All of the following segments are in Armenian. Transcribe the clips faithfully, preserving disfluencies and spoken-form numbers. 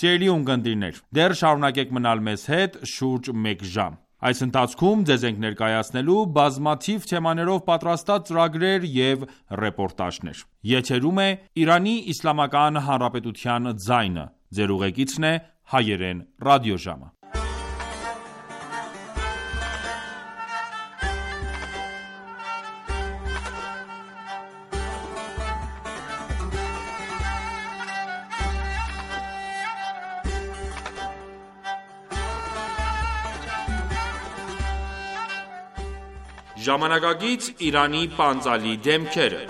Սիրելի ունկնդիրներ, դեռ շարունակեք մնալ մեզ հետ շուրջ մեկ ժամ։ Այս ընթացքում ձեզ ենք ներկայացնելու բազմաթիվ թեմաներով պատրաստած ծրագրեր և ռեպորտաժներ։ Եթերում է Իրանի Իսլամական Հանրապետության ձայնը։ Ձեր ուղեկիցն է Հայերեն ռադիոժամը։ Ժամանակակից Իրանի պանծալի դեմքերը։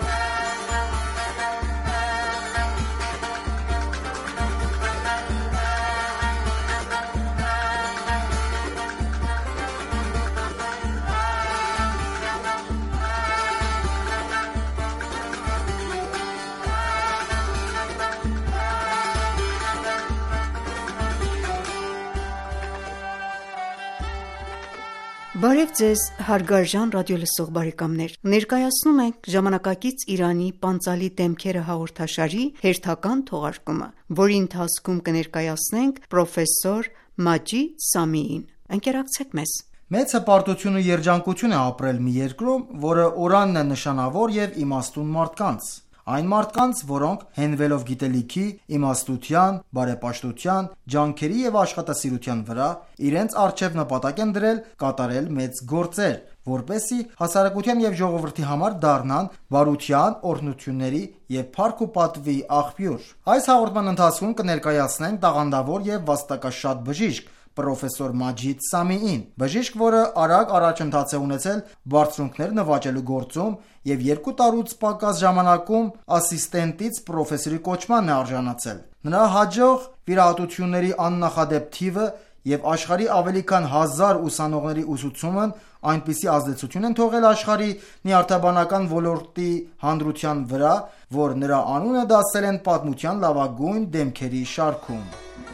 Բարև ձեզ հարգարժան ռադիոլսող բարեկամներ, ներկայացնում ենք ժամանակակից Իրանի պանծալի դեմքերը հաղորդաշարի հերթական թողարկումը, որի ընթացքում կներկայացնենք պրոֆեսոր Մաջիդ Սամիին։ Ընկերակցեք մեզ։ Մեծ հպարտություն ու երջանկություն է ապրել մի երկրում, որը օրանն է նշանավոր և իմաստուն մարդկանց։ Այն մարդկանց, որոնք հենվելով գիտելիքի, իմաստության, բարեպաշտության, ջանքերի և աշխատասիրության վրա, իրենց առջև նպատակ են դրել կատարել մեծ գործեր, որպեսզի հասարակության և ժողովրդի համար դառնան բարության, օրհնությունների և փառք ու պատվի աղբյուր։ Այս հաղորդման ընթացքում կներկայացնենք տաղանդավոր և վաստակաշատ բժիշկ պրոֆեսոր Մաջիդ Սամիին, բժիշկ, որը արագ առաջընթաց է ունեցել բարձունքներ նվաճելու գործում և երկու տարուց պակաս ժամանակում ասիստենտից պրոֆեսորի կոչմանն է արժանացել։ Նրա հաջող վիրահատությունների աննախադեպ թիվը և աշխարհի ավելի քան հազար ուսանողների ուսուցումն այնպիսի ազդեցություն են թողել աշխարհի նյարդաբանական ոլորտի հանրության վրա, որ նրա անունը դասել են պատմության լավագույն դեմքերի շարքում։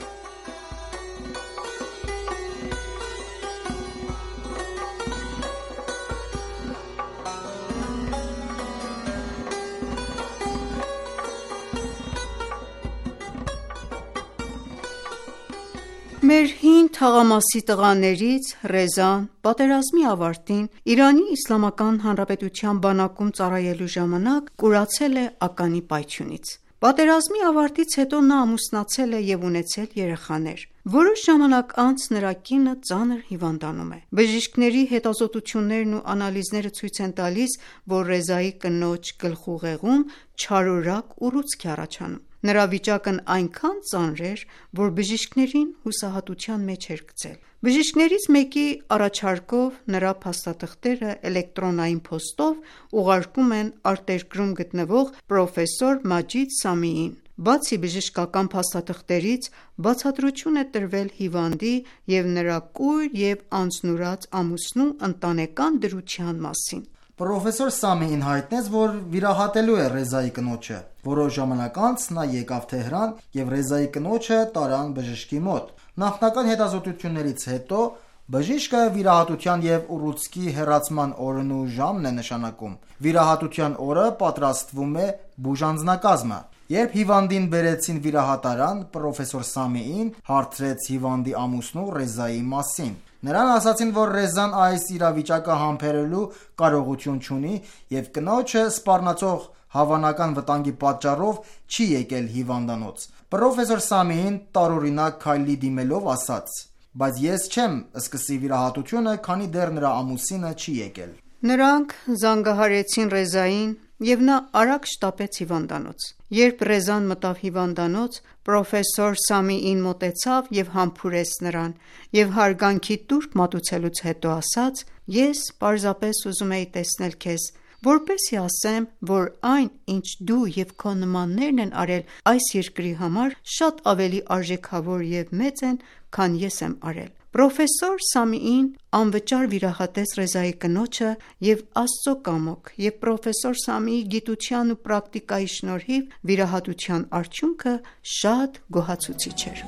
Մեր հին թաղամասի տղաներից Ռեզան պատերազմի ավարտին Իրանի Իսլամական Հանրապետության բանակում ծառայելու ժամանակ կուրացել է ականի պայթյունից։ Պատերազմի ավարտից հետո նա ամուսնացել է և ունեցել երեխաներ։ Որոշ ժամանակ անց նրա կինը ծանր հիվանդանում է։ Բժիշկների հետազոտություններն ու անալիզները ցույց են տալիս, որ Ռեզայի կնոջ գլխուղեղում չարորակ ուռուցք է առաջանում։ Նրա վիճակն այնքան ծանր էր, որ բժիշկներին հուսահատության մեջ էր գցել։ Բժիշկներից մեկի առաջարկով նրա փաստաթղթերը էլեկտրոնային փոստով ուղարկում են արտերկրում գտնվող պրոֆեսոր Մաջիդ Սամիին։ Բացի բժշկական փաստաթղթերից, բացատրություն է տրվել հիվանդի և նրա կույր և անձնուրաց ամուսնու ընտանեկան դրության մասին։ Պրոֆեսոր Սամիին հայտնեց, որ վիրահատելու է Ռեզայի կնոջը։ Որոշ ժամանակ անց նա եկավ Թեհրան և Ռեզայի կնոջը տարան բժշկի մոտ։ Նախնական հետազոտություններից հետո բժիշկը վիրահատության և ուռուցքի հեռացման օրն ու ժամն է նշանակում։ Վիրահատության օրը պատրաստվում է բուժանձնակազմը։ Երբ հիվանդին բերեցին վիրահատարան, պրոֆեսոր Սամիին հարցրեց հիվանդի ամուսնու Ռեզայի մասին։ Նրան ասացին, որ Ռեզան այս իրավիճակը համբերելու կարողություն չունի և կնոջը սպառնացող հավանական վտանգի պատճառով չի եկել հիվանդանոց։ Պրոֆեսոր Սամիին տարօրինակ քայլի դիմելով ասաց. «Բայց ես չեմ սկսի վիրահատությունը, քանի դեռ նրա ամուսինը չի եկել»։ Նրանք զանգահարեցին Ռեզային և նա արագ շտապեց հիվանդանոց։ Երբ Ռեզան մտավ հիվանդանոց, պրոֆեսոր Սամիին մոտեցավ և համբուրեց նրան և հարգանքի տուրք մատուցելուց հետո ասաց. «Ես պարզապես ուզում էի տեսնել քեզ, որպեսզի ասեմ, որ այն, ինչ դու և քո նմաններն են արել այս երկրի համար, շատ ավելի արժեքավոր և մեծ են, քան ես եմ արել»։ Պրոֆեսոր Սամիին անվճար վիրահատեց Ռեզայի կնոջը և Աստծո կամոք և պրոֆեսոր Սամիի գիտության ու պրակտիկայի շնորհիվ վիրահատության արդյունքը շատ գոհացուցիչ էր։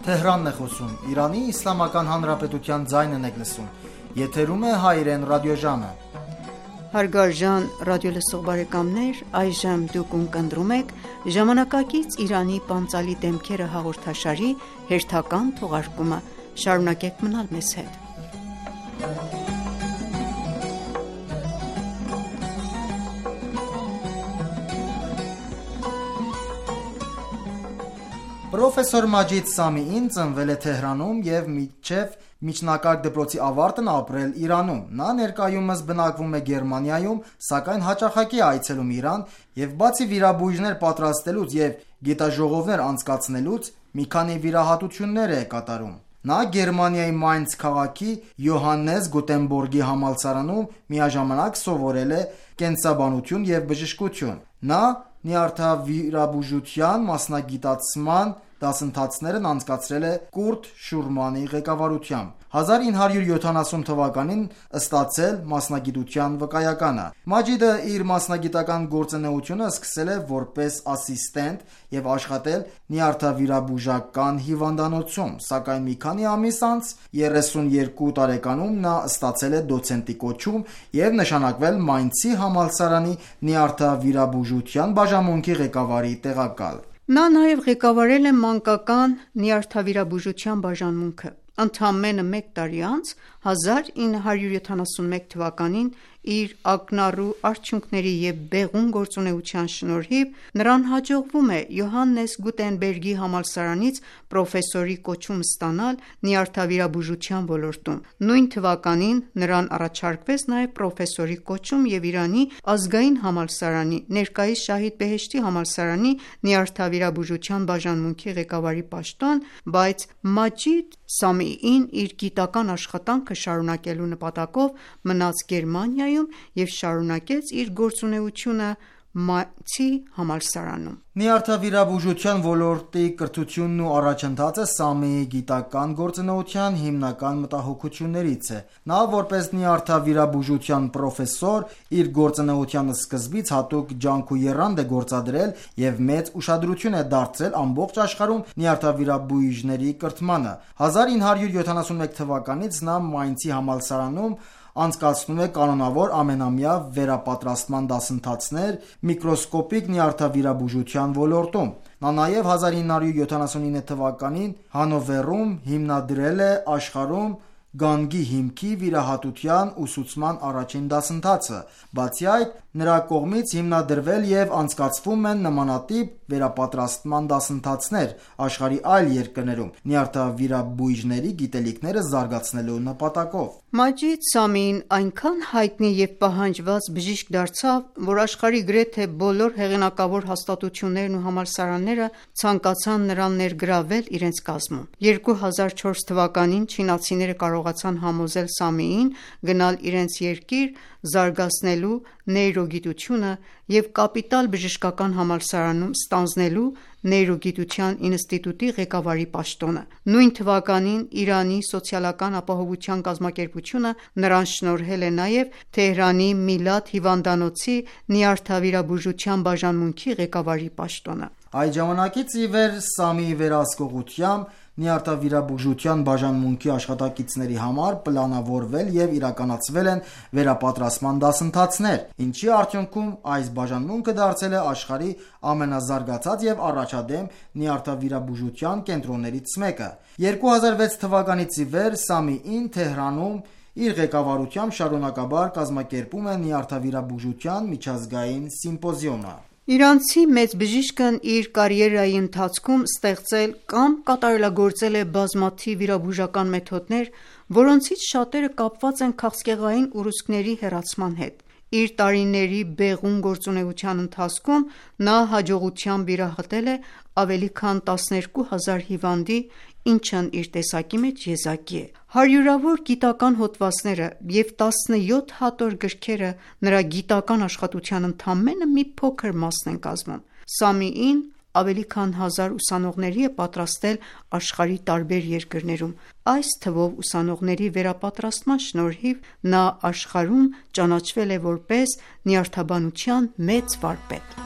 Թեհրանն է խոսում, Իրանի Իսլամական Հանրապետության ձայնն եք լսում, եթերում է հայերեն ռադիոժամը։ Հարգարժան ռադիոլսող բարեկամներ, այժմ դուք ունկնդրում եք ժամանակակից Իրանի պանծալի դեմքերը հաղորդաշարի հերթական թողարկումը։ Շարունակեք մնալ մեզ հետ։ Պրոֆեսոր Մաջիդ Սամիին ծնվել է Թեհրանում և մինչև միջնակարգ դպրոցի ավարտն ապրել Իրանում։ Նա ներկայումս բնակվում է Գերմանիայում, սակայն հաճախակի է այցելում Իրան և բացի վիրաբույժներ պատրաստելուց և գիտաժողովներ անցկացնելուց, մի քանի վիրահատություններ է կատարում։ Նա Գերմանիայի Մայնց քաղաքի Յոհաննես Գուտենբորգի համալսարանում միաժամանակ սովորել է կենսաբանություն և բժշկություն։ Նա նյարդավիրաբուժության մասնագիտացման դասընթացներն անցկացրել է Կուրտ Շուրմանի ղեկավարությամբ։ հազար ինը հարյուր յոթանասուն թվականին ստացել մասնագիտության վկայականը։ Մաջիդը իր մասնագիտական գործունեությունը սկսել է որպես ասիստենտ և աշխատել նյարդավիրաբուժական հիվանդանոցում, սակայն մի քանի ամիս անց երեսունյոթ տարեկանում նա ստացել է դոցենտի կոչում և նշանակվել Մայնցի համալսարանի նյարդավիրաբուժության բաժանմունքի ղեկավարի տեղակալ։ Նա նաև ղեկավարել է մանկական նյարդավիրաբուժության բաժանմունքը։ Ընդամենը մեկ տարի անց, հազար ինը հարյուր յոթանասունմեկ թվականին, իր ակնառու արդյունքների և բեղուն գործունեության շնորհիվ, նրան հաջողվում է Յոհաննես Գուտենբերգի համալսարանից պրոֆեսորի կոչում ստանալ նյարդավիրաբուժության ոլորտում։ Նույն թվականին նրան առաջարկվեց նաև պրոֆեսորի կոչում և Իրանի ազգային համալսարանի, ներկայիս Շահիդ Բեհեշթի համալսարանի նյարդավիրաբուժության բաժանմունքի ղեկավարի պաշտոն, բայց Մաջիդ Սամիին իր գիտական աշխատանքը շարունակելու նպատակով մնաց Գերմանիայում և շարունակեց իր գործունեությունը Մայնցի համալսարանում։ Նյարդավիրաբուժության ոլորտի կրթությունն ու առաջընթացը Սամիի գիտական գործունեության հիմնական մտահոգություններից է։ Նա որպես նյարդավիրաբուժության պրոֆեսոր իր գործունեության սկզբից հատուկ ջանք ու եռանդ է գործադրել և մեծ ուշադրություն է դարձրել ամբողջ աշխարհում նյարդավիրաբույժների կրթմանը։ հազար ինը հարյուր յոթանասունմեկ թվականից նա Մայնցի համալսարանում անցկացնում է կանոնավոր ամենամյա վերապատրաստման դասընթացներ միկրոսկոպիկ նյարդավիրաբուժության ոլորտում։ Նա նաև հազար ինը հարյուր յոթանասունինը թվականին Հանովերում հիմնադրել է աշխարհում գանգի հիմքի վիրահատության ուսուցման առաջին դասընթացը։ Բացի այդ, նրա կողմից հիմնադրվել և անցկացվում են նմանատիպ վերապատրաստման դասընթացներ աշխարհի այլ երկրներում նյարդավիրաբույժների գիտելիքները զարգացնելու նպատակով։ Մաջիդ Սամիին այնքան հայտնի և պահանջված բժիշկ դարձավ, որ աշխարհի գրեթե բոլոր հեղինակավոր հաստատություններն ու համալսարանները ցանկացան նրան ներգրավել իրենց կազմում։ երկու հազար չորս թվականին չինացիները կարողացան համոզել Սամիին գնալ իրենց երկիր զարգացնելու նեյրոգիտությունը և կապիտալ բժշկական համալսարանում ստանձնելու նեյրոգիտության ինստիտուտի ղեկավարի պաշտոնը։ Նույն թվականին Իրանի սոցիալական ապահովության կազմակերպությունը նրան շնորհել է նաև Թեհրանի Միլադ հիվանդանոցի նյարդավիրաբուժության բաժանմունքի ղեկավարի պաշտոնը։ Այդ ժամանակից ի վեր Սամիի վերահսկողությամբ նյարդավիրաբուժության բաժանմունքի աշխատակիցների համար պլանավորվել և իրականացվել են վերապատրաստման դասընթացներ, ինչի արդյունքում այս բաժանմունքը դարձել է աշխարհի ամենազարգացած և առաջադեմ նյարդավիրաբուժության կենտրոններից մեկը։ երկու հազար վեց թվականից ի վեր Սամիին Թեհրանում իր ղեկավարությամբ շարունակաբար կազմակերպում է նյարդավիրաբուժության միջազգային սիմպոզիումը։ Իրանցի մեծ բժիշկն իր կարիերայի ընթացքում ստեղծել կամ կատարելագործել է բազմաթիվ վիրաբուժական մեթոդներ, որոնցից շատերը կապված են քաղցկեղային ուռուցքների հեռացման հետ։ Իր տարիների բեղուն գործունեության ընթացքում նա հաջողությամբ վիրահատել է ավելի քան տասներկու հազար հիվանդի, ինչն իր տեսակի մեջ եզակի է։ Հարյուրավոր գիտական հոդվածները և տասնյոթ հատոր գրքերը նրա գիտական աշխատության ընդամենը մի փոքր մասն են կազմում։ Սամիին ավելի քան հազար ուսանողների է պատրաստել աշխարհի տարբեր երկրներում։ Այս թվով ուսանողների վերապատրաստման շնորհիվ նա աշխարհում ճանաչվել է որպես նյարդաբանության մեծ վարպետ։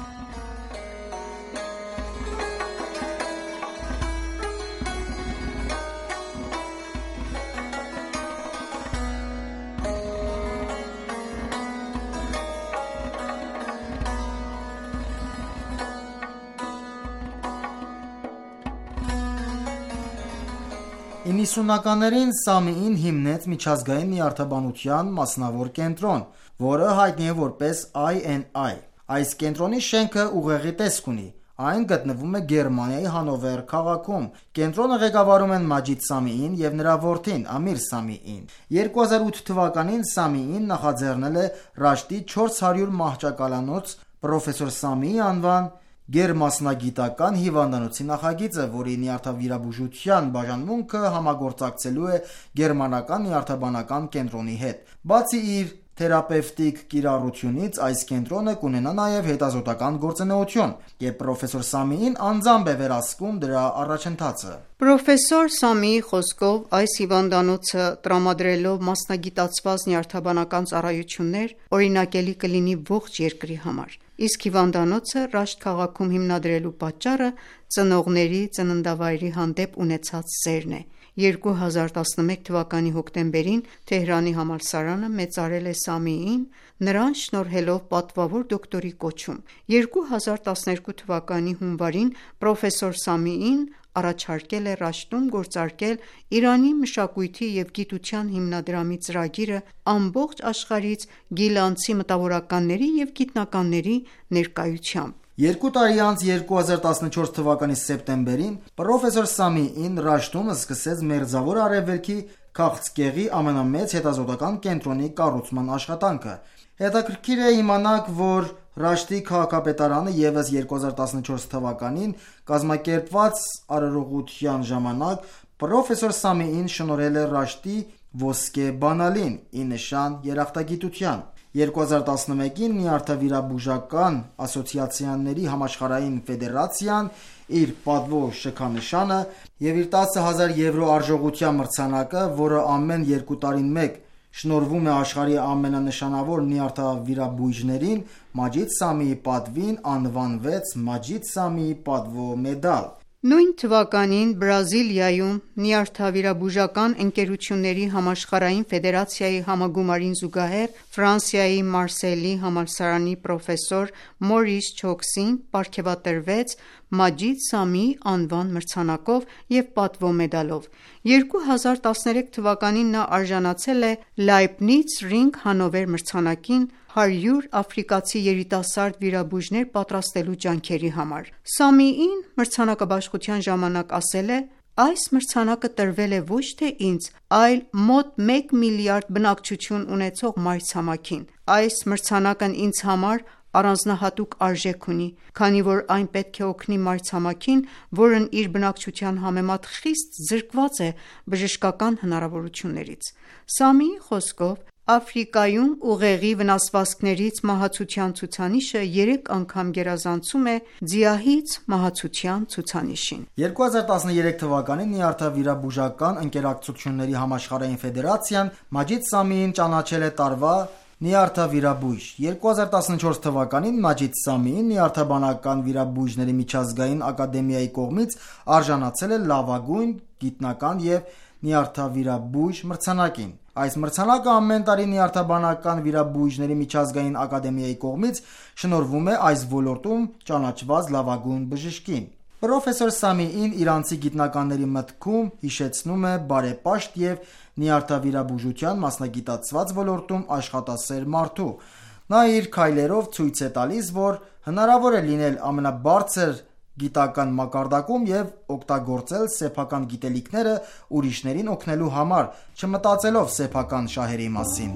նույնիսունականներին Սամիին հիմնեց միջազգային նյարդաբանության մասնավոր կենտրոն, որը հայտնի է որպես I N I։ Այս կենտրոնի շենքը ուղեղի տեսք ունի։ Այն գտնվում է Գերմանիայի Հանովեր քաղաքում։ Կենտրոնը ղեկավարում են Մաջիդ Սամիին և նրա որդին Ամիր Սամիին։ երկու հազար ութ թվականին Սամիին նախաձեռնել է Ռաշտի չորս հարյուր մահճակալանոց պրոֆեսոր Սամիի անվան գերմասնագիտական հիվանդանոցի նախագիծը, որի նյարդավիրաբուժության բաժանմունքը համագործակցելու է գերմանական նյարդաբանական կենտրոնի հետ։ Բացի իր թերապևտիկ կիրառությունից, այս կենտրոնը կունենա նաև հետազոտական գործունեություն, և պրոֆեսոր Սամիին անձամբ է վերահսկում դրա առաջընթացը։ Պրոֆեսոր Սամիի խոսքով, այս հիվանդանոցը տրամադրելով մասնագիտացված նյարդաբանական ծառայություններ, օրինակելի կլինի ողջ երկրի համար։ Իսկ հիվանդանոցը Ռաշտ քաղաքում հիմնադրելու պատճառը ծնողների ծննդավայրի հանդեպ ունեցած սերն է։ երկու հազար տասնմեկ թվականի հոկտեմբերին Թեհրանի համալսարանը մեծարել է Սամիին, նրան շնորհելով պատվավոր դոկտորի կոչում։ երկու հազար տասներկու թվականի հունվարին պրոֆեսոր Սամիին առաջարկել է Ռաշտում գործարկել Իրանի մշակույթի և գիտության հիմնադրամի ծրագիրը ամբողջ աշխարհից գիլանցի մտավորականների և գիտնականների ներկայությամբ։ Երկու տարի անց երկու հազար տասնչորս թվականի սեպտեմբերին պրոֆեսոր Սամիին Ռաշտում սկսեց Մերձավոր Արևելքի քաղցկեղի ամենամեծ հետազոտական կենտրոնի կառուցման աշխատանքը։ Հետաքրքիր է իմանալ, որ Ռաշտի քաղաքապետարանը ևս երկու հազար տասնչորս թվականին կազմակերպված արարողության ժամանակ պրոֆեսոր Սամիին շնորհել է Ռաշտի ոսկե բանալին՝ ի նշան երախտագիտության։ երկու հազար տասնմեկին Նյարդավիրաբուժական ասոցիացիաների համաշխարհային ֆեդերացիան իր պատվո շքանշանը և իր տասը հազար եվրո արժողության մրցանակը, որը ամեն երկու տարին մեկ շնորհվում է աշխարհի ամենանշանավոր նյարդավիրաբույժներին, Մաջիդ Սամիի պատվին անվանվեց Մաջիդ Սամիի պատվո մեդալ։ Նույն թվականին Բրազիլիայում Նյարդավիրաբուժական ընկերությունների համաշխարհային ֆեդերացիայի համագումարին զուգահեռ Ֆրանսիայի Մարսելի համալսարանի պրոֆեսոր Մորիս Չոքսին պարգևատրվեց Մաջիդ Սամիի անվան մրցանակով և պատվո մեդալով։ երկու հազար տասներեք թվականին նա արժանացել է Լայբնից Ռինգ Հանովեր մրցանակին հարյուր աֆրիկացի երիտասարդ վիրաբույժներ պատրաստելու ջանքերի համար։ Սամիին մրցանակաբաշխության ժամանակ ասել է. «Այս մրցանակը տրվել է ոչ թե ինձ, այլ մոտ մեկ միլիարդ բնակչություն ունեցող մայրցամաքին։ Այս մրցանակն ինձ համար առանձնահատուկ արժեք ունի, քանի որ այն պետք է օգնի մայրցամաքին, որն իր բնակչության համեմատ խիստ զրկված է բժշկական հնարավորություններից»։ Սամիի խոսքով, Աֆրիկայում ուղեղի վնասվածքներից մահացության ցուցանիշը երեք անգամ գերազանցում է ձիահից մահացության ցուցանիշին։ երկու հազար տասներեք թվականին Նյարդավիրաբուժական ընկերակցությունների համաշխարհային ֆեդերացիան Մաջիդ Սամիին ճանաչել է տարվա նյարդավիրաբույժ։ երկու հազար տասնչորս թվականին Մաջիդ Սամիին Նյարդաբանական վիրաբույժների միջազգային ակադեմիայի կողմից արժանացել է լավագույն գիտնական և նյարդավիրաբույժ մրցանակին։ Այս մրցանակը ամեն տարի Նյարդաբանական վիրաբույժների միջազգային ակադեմիայի կողմից շնորհվում է այս ոլորտում ճանաչված լավագույն բժշկին։ Պրոֆեսոր Սամիին իրանցի գիտնականների մտքում հիշեցնում է բարեպաշտ և նյարդավիրաբուժության մասնագիտացված ոլորտում աշխատասեր մարդու։ Նա իր քայլերով ցույց է տալիս, որ հնարավոր է լինել ամենաբարձր գիտական մակարդակում և օգտագործել սեփական գիտելիքները ուրիշներին օգնելու համար, չմտածելով սեփական շահերի մասին։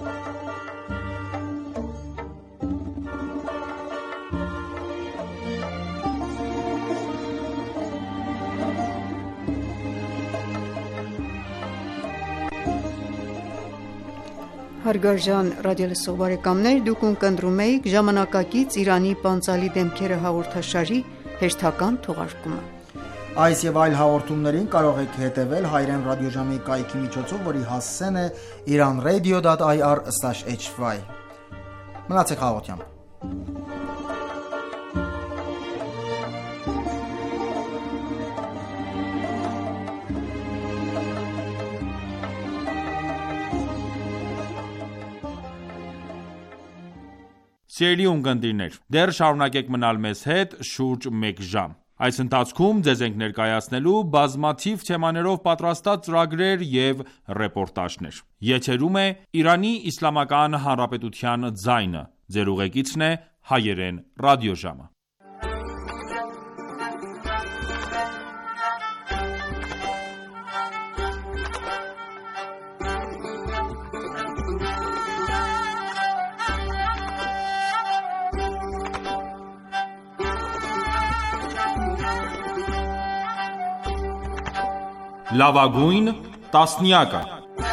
Հարգարժան ռադիոլսող բարեկամներ, դուք ունկնդրում եք ժամանակակից Իրանի պանծալի դեմքերը հաղորդաշարի հերթական թողարկումը։ Այս և այլ հաղորդումներին կարող եք հետևել Հայրեն ռադիոժամի կայքի միջոցով, որի հասցեն է իրանradio dot i r slash h y։ Մնացեք հաղորդությամբ։ Սիրելի ունկնդիրներ, դեռ շարունակեք մնալ մեզ հետ շուրջ մեկ ժամ։ Այս ընթացքում ձեզ ենք ներկայացնելու բազմաթիվ թեմաներով պատրաստած ծրագրեր և ռեպորտաժներ։ Եթերում է Իրանի Իսլամական Հանրապետության ձայնը։ Ձեր ուղեկիցն է Հայերեն ռադիոժամը։ Լավագույն տասնյակը։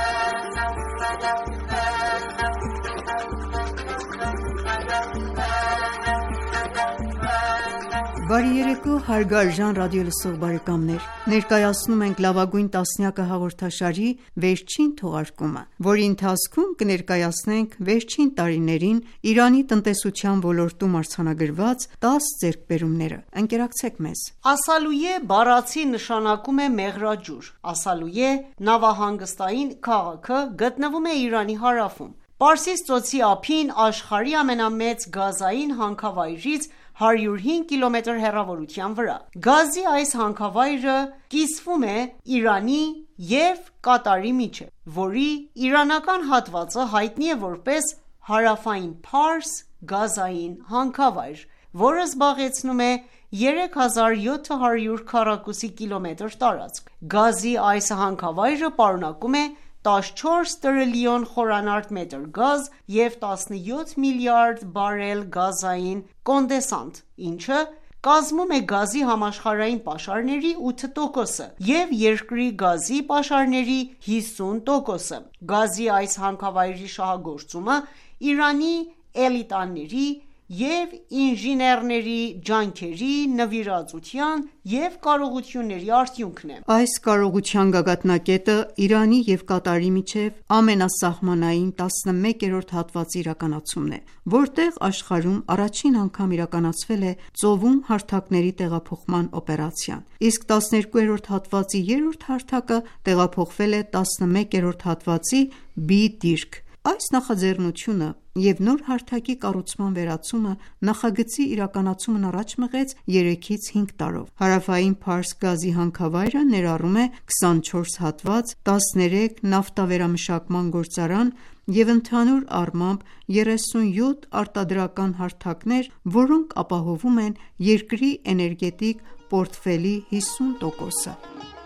Բարի երեկո հարգարժան ռադիոլսող բարեկամներ։ Ներկայացնում ենք լավագույն տասնյակը հաղորդաշարի վերջին թողարկումը, որի ընթացքում կներկայացնենք վերջին տարիներին Իրանի տնտեսության ոլորտում արձանագրված տաս ձեռքբերումները։ Ընկերակցեք մեզ։ Ասալույե բառացի նշանակում է մեղրաջուր։ Ասալույե նավահանգստային քաղաքը գտնվում է Իրանի հարավում։ Պարսից ծոցի ափին աշխարհի ամենամեծ գազային հանքավայրից հարյուր հինգ կիլոմետր հեռավորության վրա։ Գազի այս հանքավայրը կիսվում է Իրանի և Կատարի միջև, որի իրանական հատվածը հայտնի է որպես հարավային Փարս գազային հանքավայր, որը զբաղեցնում է երեք հազար յոթ հարյուր քառակուսի կիլոմետր տարածք։ Գազի այս հանքավայրը պարունակում է տասնչորս տրիլիոն խորանարդ մետր գազ և տասնյոթ միլիարդ բարել գազային կոնդենսատ, ինչը կազմում է գազի համաշխարհային պաշարների ութ տոկոսը և երկրի գազի պաշարների հիսուն տոկոսը։ Գազի այս հանքավայրի շահագործումը Իրանի էլիտաների և ինժեներների ջանքերի, նվիրվածության և կարողությունների արդյունքն է։ Այս կարողության գագաթնակետը Իրանի և Կատարի միջև ամենասահմանային տասնմեկերորդ հատվածի իրականացումն է, որտեղ աշխարհում առաջին անգամ իրականացվել է ծովում հարթակների տեղափոխման օպերացիան, իսկ տասներկուերորդ հատվածի երրորդ հարթակը տեղափոխվել է տասնմեկերորդ հատվածի B դիրք։ Այս նախաձեռնությունը և նոր հարթակի կառուցման վերացումը նախագծի իրականացումն առաջ մղեց երեքից հինգ տարով։ Հարավային Փարս գազի հանքավայրը ներառում է քսանչորս հատված, տասներեք նավթավերամշակման գործարան և ընդհանուր առմամբ երեսունյոթ արտադրական հարթակներ, որոնք ապահովում են երկրի էներգետիկ պորտֆելի հիսուն տոկոսը։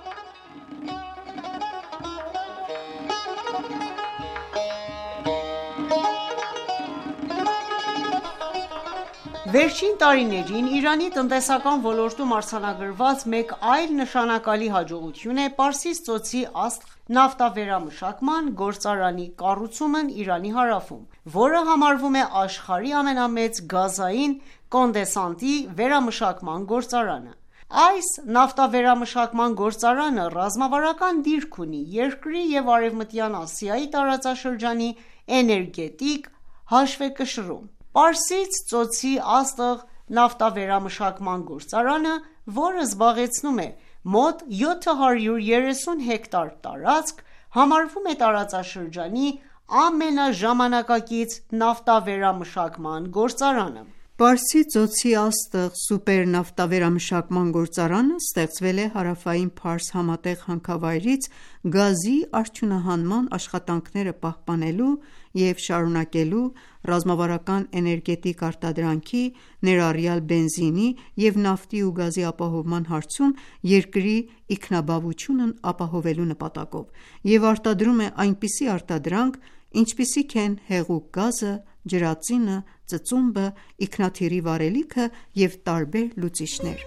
Վերջին տարիներին Իրանի տնտեսական ոլորտում արձանագրված մեկ այլ նշանակալի հաջողություն է Պարսից ծոցի Աստղ նավթավերամշակման գործարանի կառուցումն Իրանի հարավում, որը համարվում է աշխարհի ամենամեծ գազային կոնդենսատի վերամշակման գործարանը։ Այս նավթավերամշակման գործարանը ռազմավարական դիրք ունի երկրի և Արևմտյան Ասիայի տարածաշրջանի էներգետիկ հաշվեկշռում։ Պարսից ծոցի Աստղ նավթավերամշակման գործարանը, որը զբաղեցնում է մոտ յոթ հարյուր երեսուն հեկտար տարածք, համարվում է տարածաշրջանի ամենաժամանակակից նավթավերամշակման գործարանը։ Պարսից ծոցի Աստղ սուպերնավթավերամշակման գործարանը ստեղծվել է Հարավային Փարս համատեղ հանքավայրից գազի արդյունահանման աշխատանքները պահպանելու և շարունակելու, ռազմավարական էներգետիկ արտադրանքի, ներառյալ բենզինի և նավթի ու գազի ապահովման հարցում երկրի ինքնաբավությունն ապահովելու նպատակով և արտադրում է այնպիսի արտադրանք, ինչպիսիք են հեղուկ գազը, ջրածինը, ծծումբը, ինքնաթիռի վառելիքը և տարբեր լուծիչներ։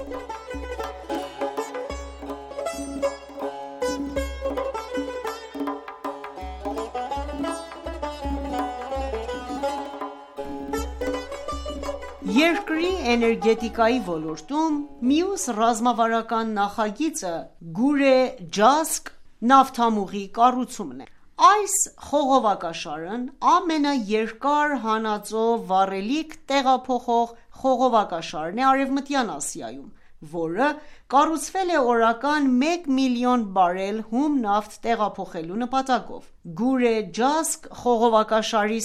Երկրի էներգետիկայի ոլորտում մյուս ռազմավարական նախագիծը Գուրե-Ջասկ նավթամուղի կառուցումն է։ Այս խողովակաշարն ամենաերկար հանածո վառելիք տեղափոխող խողովակաշարն է Արևմտյան Ասիայում, որը կառուցվել է օրական մեկ միլիոն բարել հում նավթ տեղափոխելու նպատակով։ Գուրե-Ջասկ խողովակաշարի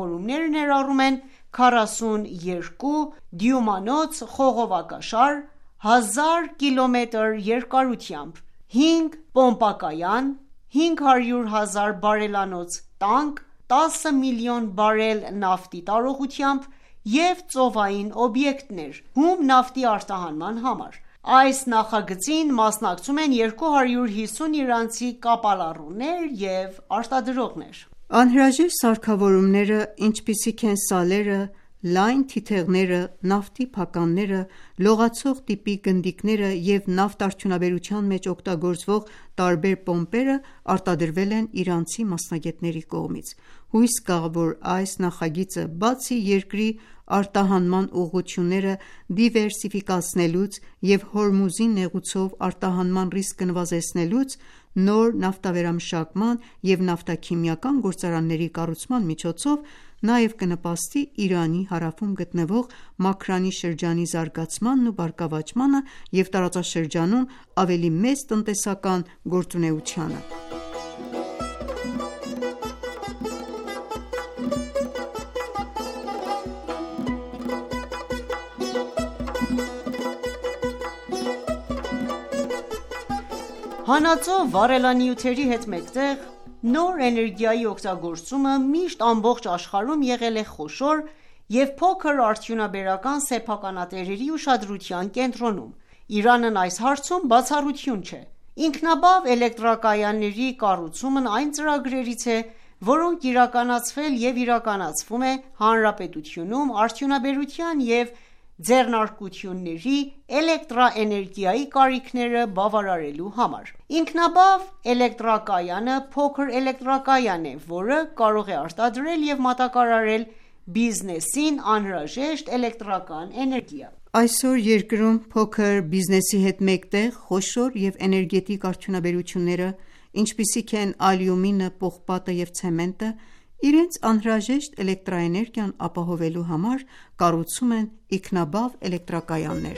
սարքավորումները ներառում են քառասունյոթ դյույմանոց խողովակաշար, հազար կիլոմետր երկարությամբ, հինգ պոմպակայան, հինգ հարյուր հազար բարելանոց տանկ, տասը միլիոն բարել նավթի տարողությամբ և ծովային օբյեկտներ հում նավթի արտահանման համար։ Այս նախագծին մասնակցում են երկու հարյուր հիսուն իրանցի կապալառուներ և արտադրողներ։ Անհրաժեշտ սարքավորումները, ինչպիսիք են սալերը, լայն թիթեղները, նավթի փականները, լողացող տիպի գնդիկները և նավթարդյունաբերության մեջ օգտագործվող տարբեր պոմպերը արտադրվել են իրանցի մասնագետների կողմից։ Հույս կա, որ այս նախագիծը բացի երկրի արտահանման ուղղությունները դիվերսիֆիկացնելուց և Հորմուզի նեղուցով արտահանման ռիսկը նվազեցնելուց, նոր նավթավերամշակման և նավթաքիմիական գործարանների կառուցման միջոցով նաև կնպաստի Իրանի հարավում գտնվող Մաքրանի շրջանի զարգացմանն ու բարգավաճմանը և տարածաշրջանում ավելի մեծ տնտեսական գործունեությանը։ Հանածո վառելանյութերի հետ մեկտեղ նոր էներգիայի օգտագործումը միշտ ամբողջ աշխարհում եղել է խոշոր և փոքր արդյունաբերական սեփականատերերի ուշադրության կենտրոնում։ Իրանն այս հարցում բացառություն չէ։ Ինքնաբավ էլեկտրակայանների կառուցումն այն ծրագրերից է, որոնք իրականացվել և իրականացվում է հանրապետությունում արդյունաբերության և ձեռնարկությունների էլեկտրաէներգիայի կարիքները բավարարելու համար։ Ինքնաբավ էլեկտրակայանը փոքր էլեկտրակայան է, որը կարող է արտադրել և մատակարարել բիզնեսին անհրաժեշտ էլեկտրական էներգիա։ Այսօր երկրում փոքր բիզնեսի հետ մեկտեղ խոշոր և էներգետիկ արդյունաբերությունները, ինչպիսիք են ալյումինը, պողպատը և ցեմենտը, իրենց անհրաժեշտ էլեկտրաէներգիան ապահովելու համար կառուցում են ինքնաբավ էլեկտրակայաններ։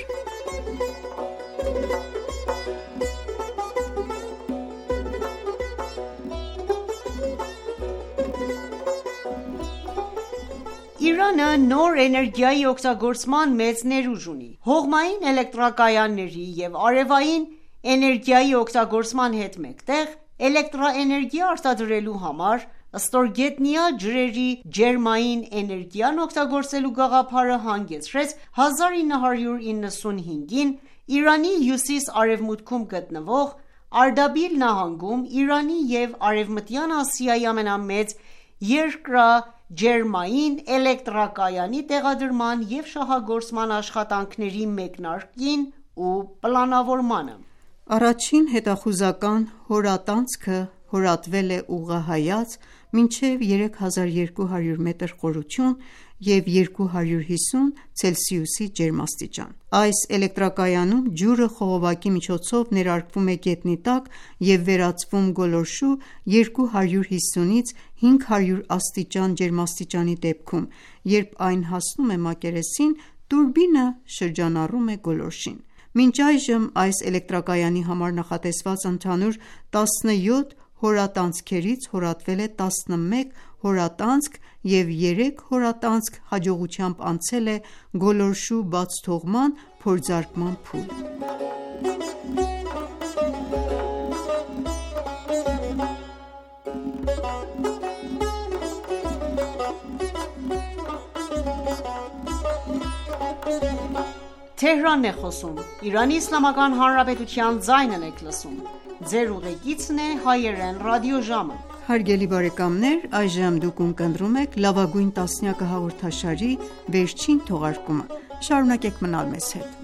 Իրանը նոր էներգիայի օգտագործման մեծ ներուժ ունի։ Հողմային էլեկտրակայանների և արևային էներգիայի օգտագործման հետ մեկտեղ էլեկտրաէներգիա արտադրելու համար ստորգետնյա ջրերի ջերմային էներգիան օգտագործելու գաղափարը հանգեցրեց հազար ինը հարյուր իննսունհինգին Իրանի հյուսիս-արևմուտքում գտնվող Արդաբիլ նահանգում Իրանի և Արևմտյան Ասիայի ամենամեծ երկրաջերմային էլեկտրակայանի տեղադրման և շահագործման աշխատանքների մեկնարկին ու պլանավորմանը։ Առաջին հետախուզական հորատանցքը հորատվել է ուղղահայաց մինչև երեք հազար երկու հարյուր մետր խորություն և երկու հարյուր հիսուն ցելսիուսի ջերմաստիճան։ Այս էլեկտրակայանում ջուրը խողովակի միջոցով ներարկվում է գետնի տակ և վերածվում գոլորշու երկու հարյուր հիսունից հինգ հարյուր աստիճան ջերմաստիճանի դեպքում, երբ այն հասնում է մակերեսին, տուրբինը շրջանառում է գոլորշին։ Մինչ այժմ այս էլեկտրակայանի համար նախատեսված ընդհանուր տասնյոթ հորատանցքերից հորատվել է տասնմեկ հորատանցք և երեք հորատանցք հաջողությամբ անցել է գոլորշու բացթողման փորձարկման փուլ։ Հարգելի բարեկամներ, այժմ դուք ունկնդրում եք «Լավագույն տասնյակը» հաղորդաշարի վերջին թողարկումը։ Շարունակեք մնալ մեզ հետ։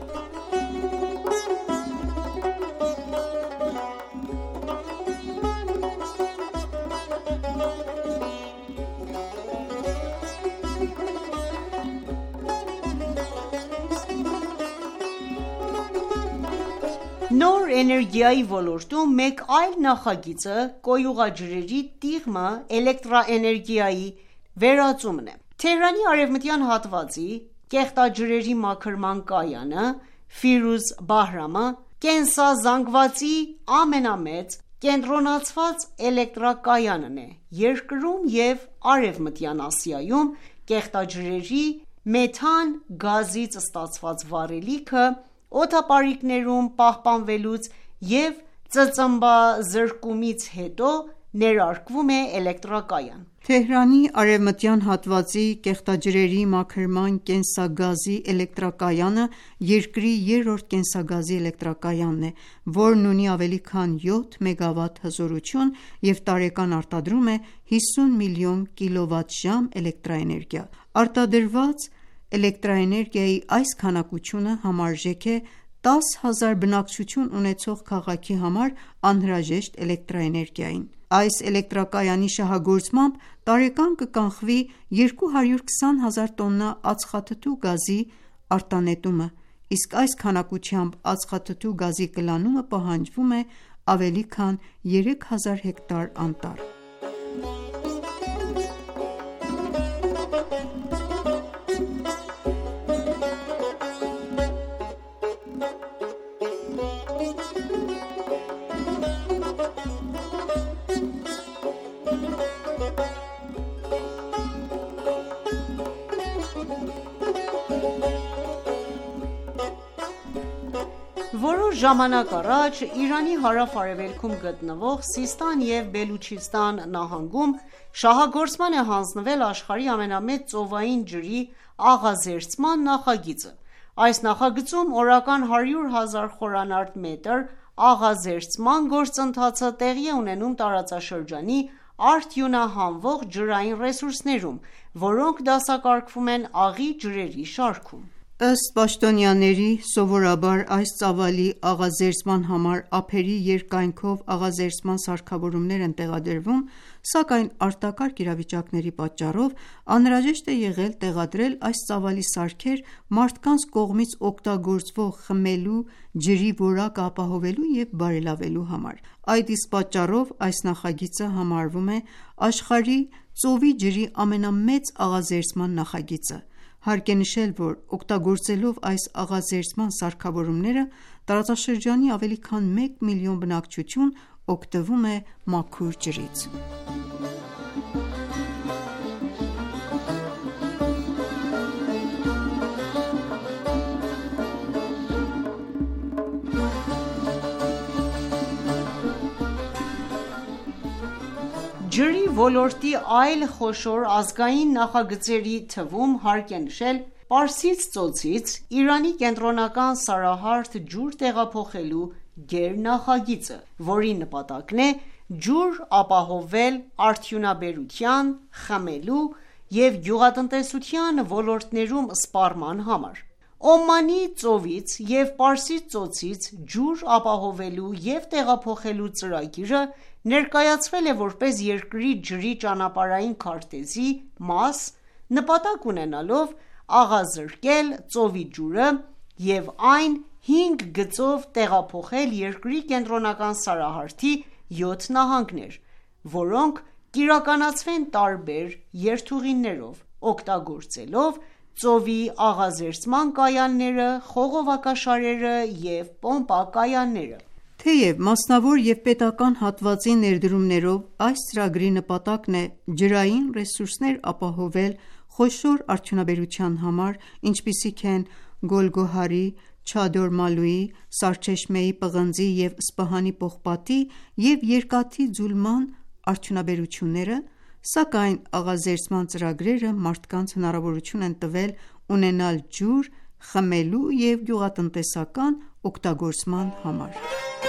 Նոր էներգիայի ոլորտում մեկ այլ նախագիծը կոյուղաջրերի տիղմը էլեկտրաէներգիայի վերածումն է։ Թեհրանի արևմտյան հատվածի կեղտաջրերի մաքրման կայանը Ֆիրուզ Բահրամը կենսազանգվածի ամենամեծ կենտրոնացված էլեկտրակայանն է երկրում և Արևմտյան Ասիայում կեղտաջրերի մեթան գազից ստացված վառելիքը օդապարիկներում պահպանվելուց և ծծմբազրկումից հետո ներարկվում է էլեկտրակայան։ Թեհրանի արևմտյան հատվածի կեղտաջրերի մաքրման կենսագազի էլեկտրակայանը երկրի երրորդ կենսագազի էլեկտրակայանն է, որն ունի ավելի քան յոթ մեգավատ հզորություն և տարեկան արտադրում է հիսուն միլիոն կՎտ. էլեկտրաէներգիա։ Արտադրված էլեկտրաէներգիայի այս քանակությունը համարժեք է տաս հազար բնակչություն ունեցող քաղաքի համար անհրաժեշտ էլեկտրաէներգիային։ Այս էլեկտրակայանի շահագործմամբ տարեկան կկանխվի երկու հարյուր քսան հազար տոննա ածխաթթու գազի արտանետումը, իսկ այս քանակությամբ ածխաթթու գազի կլանումը պահանջվում է ավելի քան երեք հազար հեկտար անտառ։ Որոշ ժամանակ առաջ Իրանի հարավ-արևելքում գտնվող Սիստան և Բելուչիստան նահանգում շահագործման է հանձնվել աշխարհի ամենամեծ ծովային ջրի աղազերծման նախագիծը։ Այս նախագծում օրական հարյուր հազար խորանարդ մետր աղազերծման գործընթացը տեղի է ունենում տարածաշրջանի արդյունահանվող ջրային ռեսուրսներում, որոնք դասակարգվում են աղի ջրերի շարքում։ Ըստ պաշտոնյաների, սովորաբար այս ծավալի աղազերծման համար ափերի երկայնքով աղազերծման սարքավորումներ են տեղադրվում, սակայն արտակարգ իրավիճակների պատճառով անհրաժեշտ է եղել տեղադրել այս ծավալի սարքեր մարդկանց կողմից օգտագործվող խմելու ջրի որակը ապահովելու և բարելավելու համար։ Այդ իսկ պատճառով այս նախագիծը համարվում է աշխարհի ծովի ջրի ամենամեծ աղազերծման նախագիծը։ Հարկ է նշել, որ օգտագործելով այս աղազերծման սարքավորումները տարածաշրջանի ավելի քան մեկ միլիոն բնակչություն օգտվում է մաքուր ջրից։ Ջրի ոլորտի այլ խոշոր ազգային նախագծերի թվում հարկ է նշել Պարսից ծոցից Իրանի կենտրոնական սարահարթ ջուր տեղափոխելու գերնախագիծը, որի նպատակն է ջուր ապահովել արդյունաբերության, խմելու և գյուղատնտեսության ոլորտներում սպառման համար։ Օմանի ծովից և Պարսից ծոցից ջուր ապահովելու և տեղափոխելու ծրագիրը ներկայացվել է որպես երկրի ջրի ճանապարհային քարտեզի մաս, նպատակ ունենալով աղազրկել ծովի ջուրը և այն հինգ գծով տեղափոխել երկրի կենտրոնական սարահարթի յոթ նահանգներ, որոնք կիրականացվեն տարբեր երթուղիներով, օգտագործելով ծովի աղազերծման կայանները, խողովակաշարերը և պոմպակայանները։ Թեև մասնավոր և պետական հատվածի ներդրումներով այս ծրագրի նպատակն է ջրային ռեսուրսներ ապահովել խոշոր արդյունաբերության համար, ինչպիսիք են Գոլգոհարի, Չադորմալուի, Սարչեշմեի պղնձի և Սպահանի պողպատի և երկաթի ձուլման արդյունաբերությունները, սակայն աղազերծման ծրագրերը մարդկանց հնարավորություն են տվել ունենալ ջուր խմելու և գյուղատնտեսական օգտագործման համար։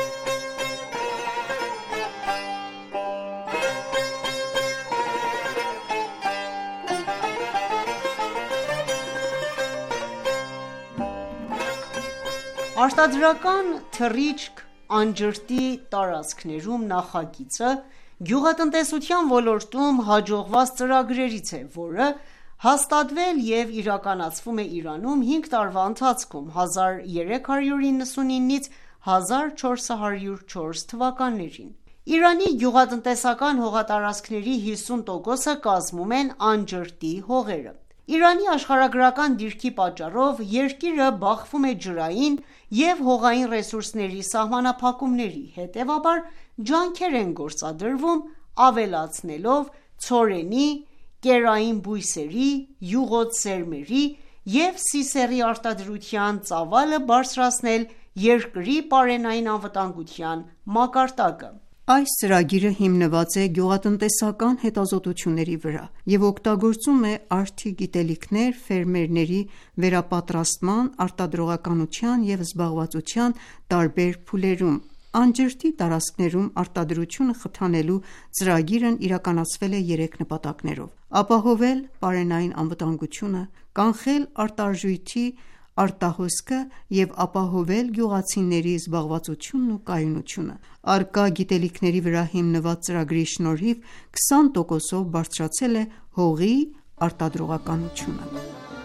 Արտադրական թռիչք անջրտի տարածքներում նախագիծը գյուղատնտեսության ոլորտում հաջողված ծրագրերից է, որը հաստատվել և իրականացվում է Իրանում հինգ տարվա ընթացքում հազար երեք հարյուր իննսունինից հազար չորս հարյուր չորս թվականներին։ Իրանի գյուղատնտեսական հողատարածքների հիսուն տոկոսը կազմում են անջրտի հողերը։ Իրանի աշխարհագրական դիրքի պատճառով երկիրը բախվում է ջրային և հողային ռեսուրսների սահմանափակումների, հետևաբար ջանքեր են գործադրվում ավելացնելով ցորենի, կերային բույսերի, յուղոտ սերմերի և սիսեռի արտադրության ծավալը բարձրացնել երկրի պարենային անվտանգության մակարդակը։ Այս ծրագիրը հիմնված է գյուղատնտեսական հետազոտությունների վրա և օգտագործում է արդի գիտելիքներ ֆերմերների վերապատրաստման, արտադրողականության և զբաղվածության տարբեր փուլերում։ Անջրտի տարածքներում արտադրությունը խթանելու ծրագիրն իրականացվել է երեք նպատակներով՝ ապահովել պարենային անվտանգությունը, կանխել արտարժույթի արտահոսքը և ապահովել գյուղացիների զբաղվածությունն ու կայունությունը։ Առկա գիտելիքների վրա հիմնված ծրագրի շնորհիվ քսան տոկոսով բարձրացել է հողի արտադրողականությունը։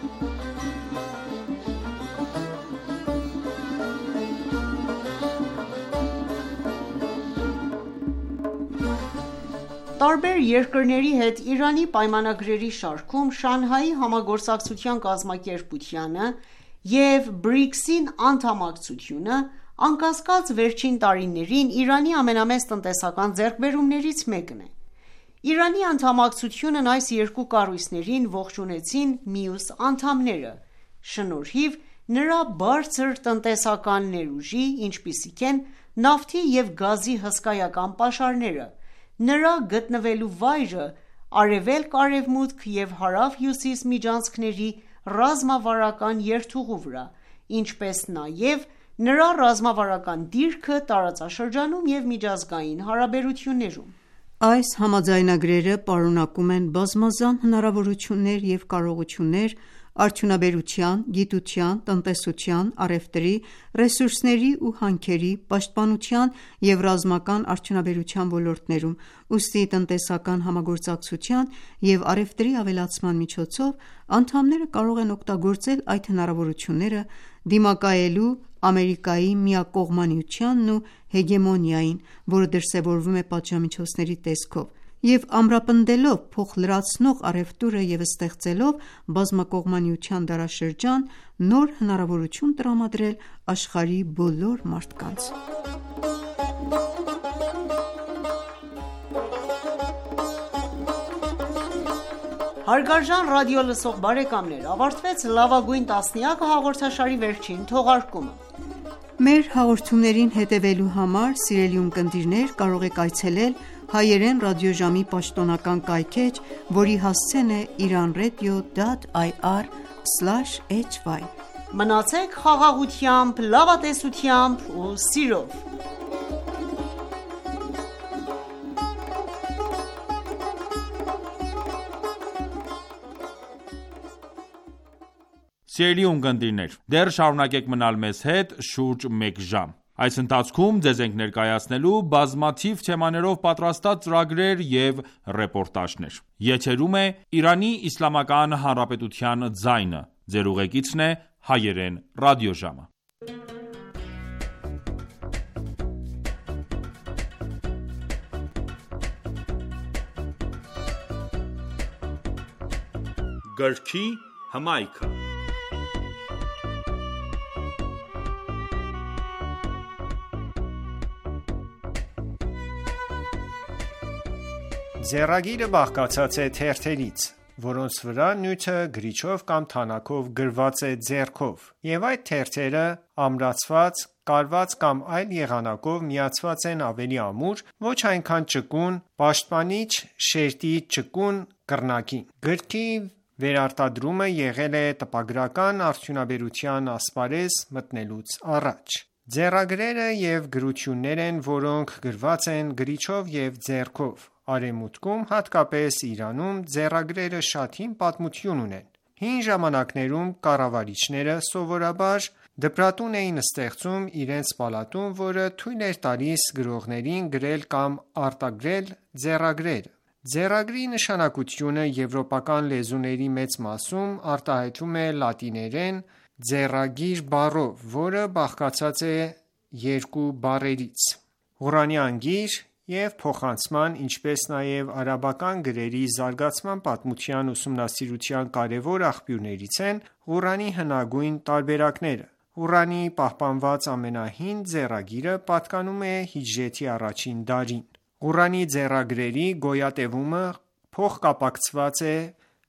Տարբեր երկրների հետ Իրանի պայմանագրերի շարքում Շանհայի համագործակցության կազմակերպությանը և բրիքսին անդամակցությունը, անկասկած, վերջին տարիներին Իրանի ամենամեծ տնտեսական ձեռքբերումներից մեկն է։ Իրանի անդամակցությունն այս երկու կառույցներին ողջունեցին մյուս անդամները՝ շնորհիվ նրա բարձր տնտեսական ներուժի, ինչպիսիք են նավթի և գազի հսկայական պաշարները, նրա գտնվելու վայրը արևելք-արևմուտք և հարավ-հյուսիս միջանցքների ռազմավարական երթուղու վրա, ինչպես նաև նրա ռազմավարական դիրքը տարածաշրջանում և միջազգային հարաբերություններում։ Այս համաձայնագրերը պարունակում են բազմազան հնարավորություններ և կարողություններ արդյունաբերության, գիտության, տնտեսության, առևտրի, ռեսուրսների ու հանքերի, պաշտպանության և ռազմական արդյունաբերության ոլորտներում, ուստի տնտեսական համագործակցության և առևտրի ավելացման միջոցով անդամները կարող են օգտագործել այդ հնարավորությունները՝ դիմակայելու Ամերիկայի միակողմանիությանն ու հեգեմոնիային, որը դրսևորվում է պատժամիջոցների տեսքով, և ամրապնդելով փոխլրացնող առևտուրը և ստեղծելով բազմակողմանիության դարաշրջան, նոր հնարավորություն տրամադրել աշխարհի բոլոր մարդկանց։ Հարգարժան ռադիոլսող բարեկամներ, ավարտվեց «Լավագույն տասնյակը» հաղորդաշարի վերջին թողարկումը։ Մեր հաղորդումներին հետևելու համար, սիրելի ունկնդիրներ, կարող եք այցելել հայերեն ռադիոժամի պաշտոնական կայքէջ, որի հասցեն է իրանradio դոտ այ առ սլաշ էյչ վայ։ Մնացեք խաղաղությամբ, լավատեսությամբ ու սիրով։ Սիրելի ունկնդիրներ, դեռ շարունակեք մնալ մեզ հետ շուրջ մեկ ժամ։ Այս ընթացքում ձեզ ենք ներկայացնելու բազմաթիվ թեմաներով պատրաստած ծրագրեր և ռեպորտաժներ։ Եթերում է Իրանի Իսլամական Հանրապետության ձայնը։ Ձեր ուղեկիցն է հայերեն ռադիոժամը։ Գրքի հմայքը։ Ձեռագիրը բաղկացած է թերթերից, որոնց վրա նյութը գրիչով կամ թանաքով գրված է ձեռքով, և այդ թերթերը ամրացված, կարված կամ այլ եղանակով միացված են ավելի ամուր, ոչ այնքան ճկուն, պաշտպանիչ շերտի ճկուն կռնակին։ Գրքի վերարտադրումը եղել է տպագրական արդյունաբերության ասպարեզ մտնելուց առաջ։ Ձեռագրերը և գրություններ են, որոնք գրված են գրիչով և ձեռքով։ Արևմուտքում, հատկապես Իրանում, ձեռագրերը շատ հին պատմություն ունեն։ Հին ժամանակներում կառավարիչները սովորաբար դպրատուն էին ստեղծում իրենց պալատում, որը թույլ էր տալիս գրողներին գրել կամ արտագրել ձեռագրերը։ Ձեռագրի նշանակությունը եվրոպական լեզուների մեծ մասում արտահայտվում է լատիներեն ձեռագիր բառով, որը բաղկացած է երկու բառերից։ Ղուրանի անգիր և փոխանցման, ինչպես նաև արաբական գրերի զարգացման պատմության ուսումնասիրության կարևոր աղբյուրներից են Ղուրանի հնագույն տարբերակները։ Ղուրանի պահպանված ամենահին ձեռագիրը պատկանում է հիջրեթի առաջին դարին։ Ղուրանի ձեռագրերի գոյատևումը փոխկապակցված է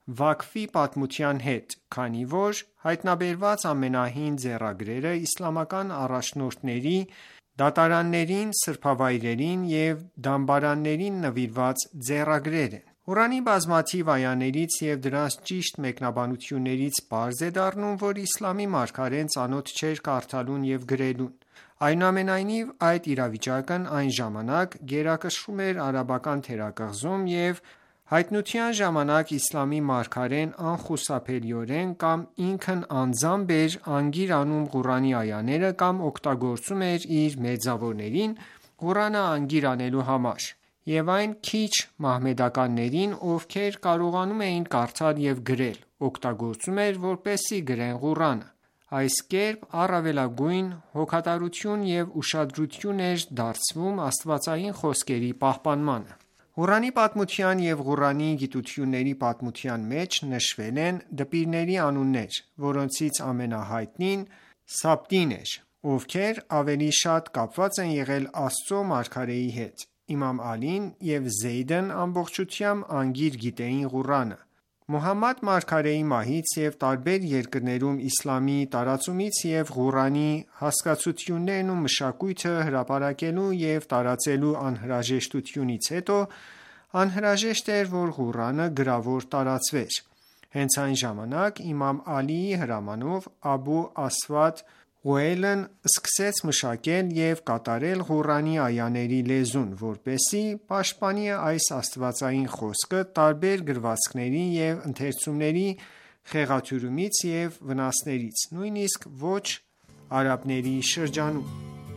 Վաքֆի պատմության հետ, քանի որ հայտնաբերված ամենահին ձեռագրերը իսլամական առաջնորդների, դատարաններին, սրբավայրերին և դամբարաններին նվիրված ձեռագրեր են։ Ղուրանի բազմաթիվ այաներից և դրանց ճիշտ մեկնաբանություններից պարզ է դառնում, որ իսլամի մարգարեն ծանոթ չէր կարդալուն և գրելուն։ Այնուամենայնիվ, այդ իրավիճակն այն ժամանակ գերակշռում էր արաբական թերակղզում և հայտնության ժամանակ իսլամի մարգարեն անխուսափելիորեն կամ ինքն անձամբ էր անգիր անում Ղուրանի այաները կամ օգտագործում էր իր մերձավորներին Ղուրանը անգիր անելու համար, և այն քիչ մահմեդականներին, ովքեր կարողանում էին կարդալ և գրել, օգտագործում էր, որպեսզի գրեն Ղուրանը։ Այս կերպ առավելագույն հոգատարություն և ուշադրություն էր դարձվում աստվածային խոսքերի պահպանմանը։ Ղուրանի պատմության և Ղուրանի գիտությունների պատմության մեջ նշվել են դպիրների անուններ, որոնցից ամենահայտնին Սաբտին էր, ովքեր ավելի շատ կապված են եղել Աստծո մարգարեի հետ։ Իմամ Ալին և Զեյդն ամբողջությամբ անգիր գիտեին Ղուրանը։ Մուհամմադ մարգարեի մահից և տարբեր երկրներում իսլամի տարածումից և Ղուրանի հասկացություններն ու մշակույթը հրապարակելու և տարածելու անհրաժեշտությունից հետո անհրաժեշտ էր, որ Ղուրանը գրավոր տարածվեր։ Հենց այն ժամանակ իմամ Ալիի հրամանով Աբու Ասվադ Ղուեյլն սկսեց մշակել և կատարել Ղուրանի այաների լեզուն, որպեսզի պաշտպանի այս աստվածային խոսքը տարբեր գրվածքների և ընթերցումների խեղաթյուրումից և վնասներից, նույնիսկ ոչ արաբների շրջանում։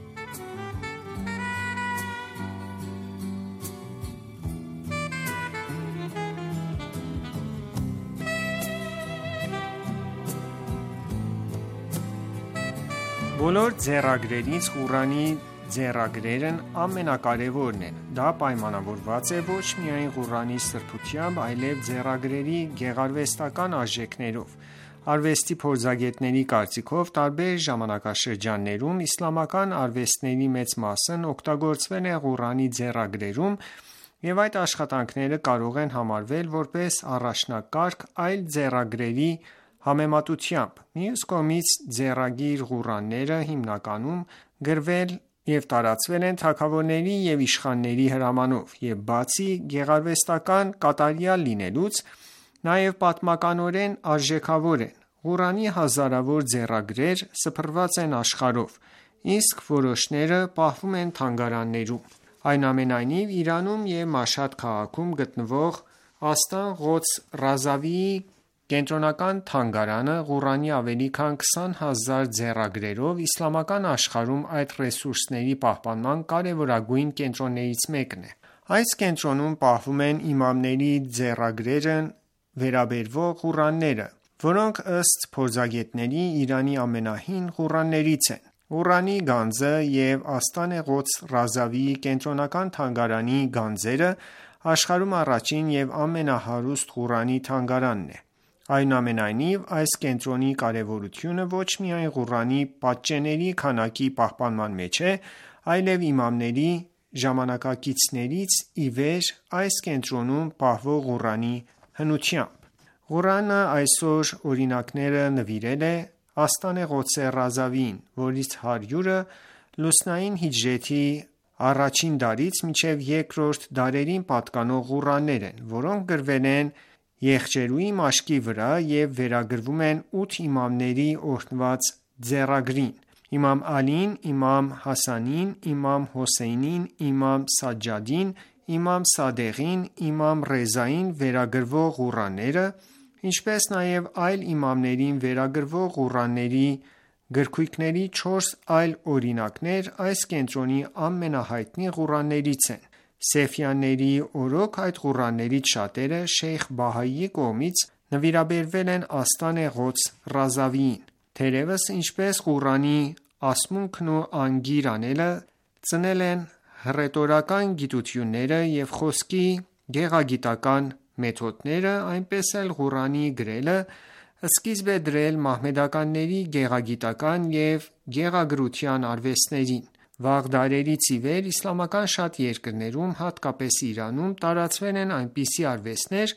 Բոլոր ձեռագրերից Ղուրանի ձեռագրերն ամենակարևորն են։ Դա պայմանավորված է ոչ միայն Ղուրանի սրբությամբ, այլև ձեռագրերի գեղարվեստական արժեքներով։ Արվեստի փորձագետների կարծիքով, տարբեր ժամանակաշրջաններում իսլամական արվեստների մեծ մասն օգտագործվել է Ղուրանի ձեռագրերում, և այդ աշխատանքները կարող են համարվել որպես առաջնակարգ այլ ձեռագրերի համեմատությամբ։ Մյուս կողմից, ձեռագիր Ղուրանները հիմնականում գրվել և տարածվել են թագավորների և իշխանների հրամանով, և բացի գեղարվեստական կատարյալ լինելուց, նաև պատմականորեն արժեքավոր են։ Ղուրանի հազարավոր ձեռագրեր սփռված են աշխարհով, իսկ որոշները պահվում են թանգարաններում։ Այնուամենայնիվ, Իրանում և Մաշհադ քաղաքում գտնվող Աստան Ղոդս Ռազավիի կենտրոնական թանգարանը Ղուրանի ավելի քան քսան հազար ձեռագրերով իսլամական աշխարհում այդ ռեսուրսների պահպանման կարևորագույն կենտրոններից մեկն է։ Այս կենտրոնում պահվում են իմամների ձեռագրերն վերաբերվող Ղուրանները, որոնք ըստ փորձագետների Իրանի ամենահին Ղուրաներից են։ Ղուրանի գանձը և Աստան Ղոդս Ռազավիի կենտրոնական թանգարանի գանձերը աշխարհում առաջին և ամենահարուստ Ղուրանի թանգարանն է։ Այնուամենայնիվ, այս կենտրոնի կարևորությունը ոչ միայն Ղուրանի պատճենների քանակի պահպանման մեջ է, այլև իմամների ժամանակակիցներից ի վեր այս կենտրոնում պահվող Ղուրանի հնությամբ։ Ղուրանը այսօր օրինակները նվիրել է Աստան Ղոդս Ռազավիին, որից հարյուրը լուսնային հիջրեթի առաջին դարից մինչև երկրորդ դարերին պատկանող Ղուրաններ են, որոնք գրվել են եղջերուի մաշկի վրա և վերագրվում են ութ իմամների օրհնված ձեռագրին՝ իմամ Ալիին, իմամ Հասանին, իմամ Հոսեյնին, իմամ Սաջադին, իմամ Սադեղին, իմամ Ռեզային վերագրվող Ղուրանները, ինչպես նաև այլ իմամներին վերագրվող Ղուրանների գրքույկների չորս այլ օրինակներ այս կենտրոնի ամենահայտնի Ղուրաններից են։ Սեֆյանների օրոք այդ Ղուրաններից շատերը Շեյխ Բահայիի կողմից նվիրաբերվել են Աստան Ղոդս Ռազավիին։ Թերևս ինչպես Ղուրանի ասմունքն ու անգիր անելը ծնել են հռետորական գիտությունները և խոսքի գեղագիտական մեթոդները, այնպես էլ Ղուրանի գրելը սկիզբ է դրել մահմեդականների գեղագիտական և գեղագրության արվեստներին։ Վաղ դարերից ի վեր իսլամական շատ երկրներում, հատկապես Իրանում, տարածվել են այնպիսի արվեստներ,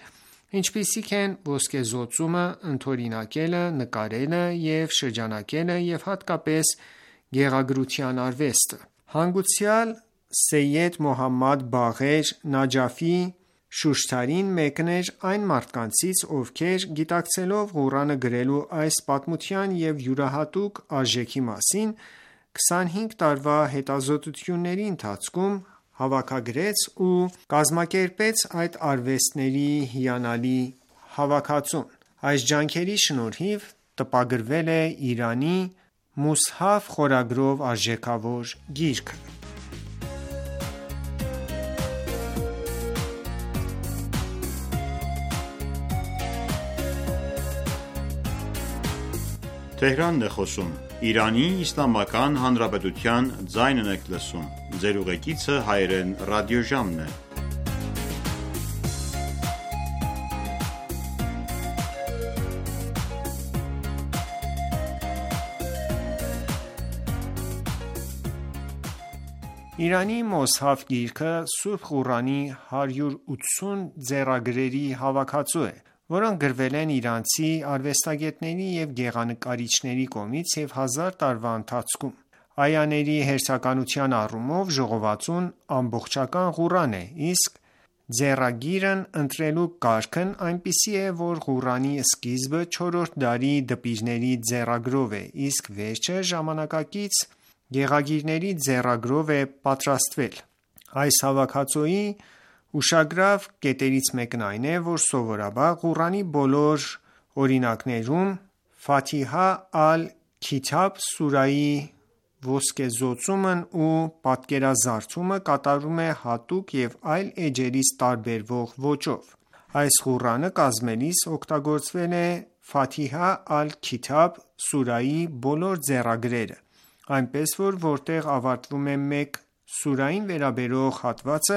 ինչպիսիք են ոսկեզօծումը, ընդօրինակելը, նկարելը և շրջանակելը և հատկապես գեղագրության արվեստը։ Հանգուցյալ Սեյեդ Մոհամմադ Բաղեր Նաջաֆի Շուշթարին մեկն էր այն մարդկանցից, ովքեր գիտակցելով Ղուրանը գրելու այս պատմության և յուրահատուկ արժեքի մասին, քսանհինգ տարվա հետազոտությունների ընթացքում հավաքագրեց ու կազմակերպեց այդ արվեստների հիանալի հավաքածուն։ Այս ջանքերի շնորհիվ տպագրվել է Իրանի «Մուսհաֆ» խորագրով արժեքավոր գիրքը։ Իրանի «Մոսհաֆ» գիրքը Սուրբ Ղուրանի հարյուր ութսուն ձեռագրերի հավաքածու է, որոնք գրվել են իրանցի արվեստագետների և գեղանկարիչների կողմից և հազար տարվա ընթացքում։ Այաների հերթականության առումով ժողովածուն ամբողջական Ղուրան է, իսկ ձեռագիրն ընտրելու կարգն այնպիսի է, որ Ղուրանի սկիզբը չորրորդ դարի դպիրների ձեռագրով է, իսկ վերջը ժամանակակից գեղագիրների ձեռագրով է պատրաստվել։ Այս հավաքածուի ուշագրավ կետերից մեկն այն է, որ սովորաբար Ղուրանի բոլոր օրինակներում «Ֆաթիհա ալ-Քիթաբ» սուրայի ոսկեզօծումն ու պատկերազարդումը կատարվում է հատուկ և այլ էջերից տարբերվող ոճով։ Այս Ղուրանը կազմելիս օգտագործվել է «Ֆաթիհա ալ-Քիթաբ» սուրայի բոլոր ձեռագրերը, այնպես որ որտեղ ավարտվում է մեկ սուրային վերաբերող հատվածը,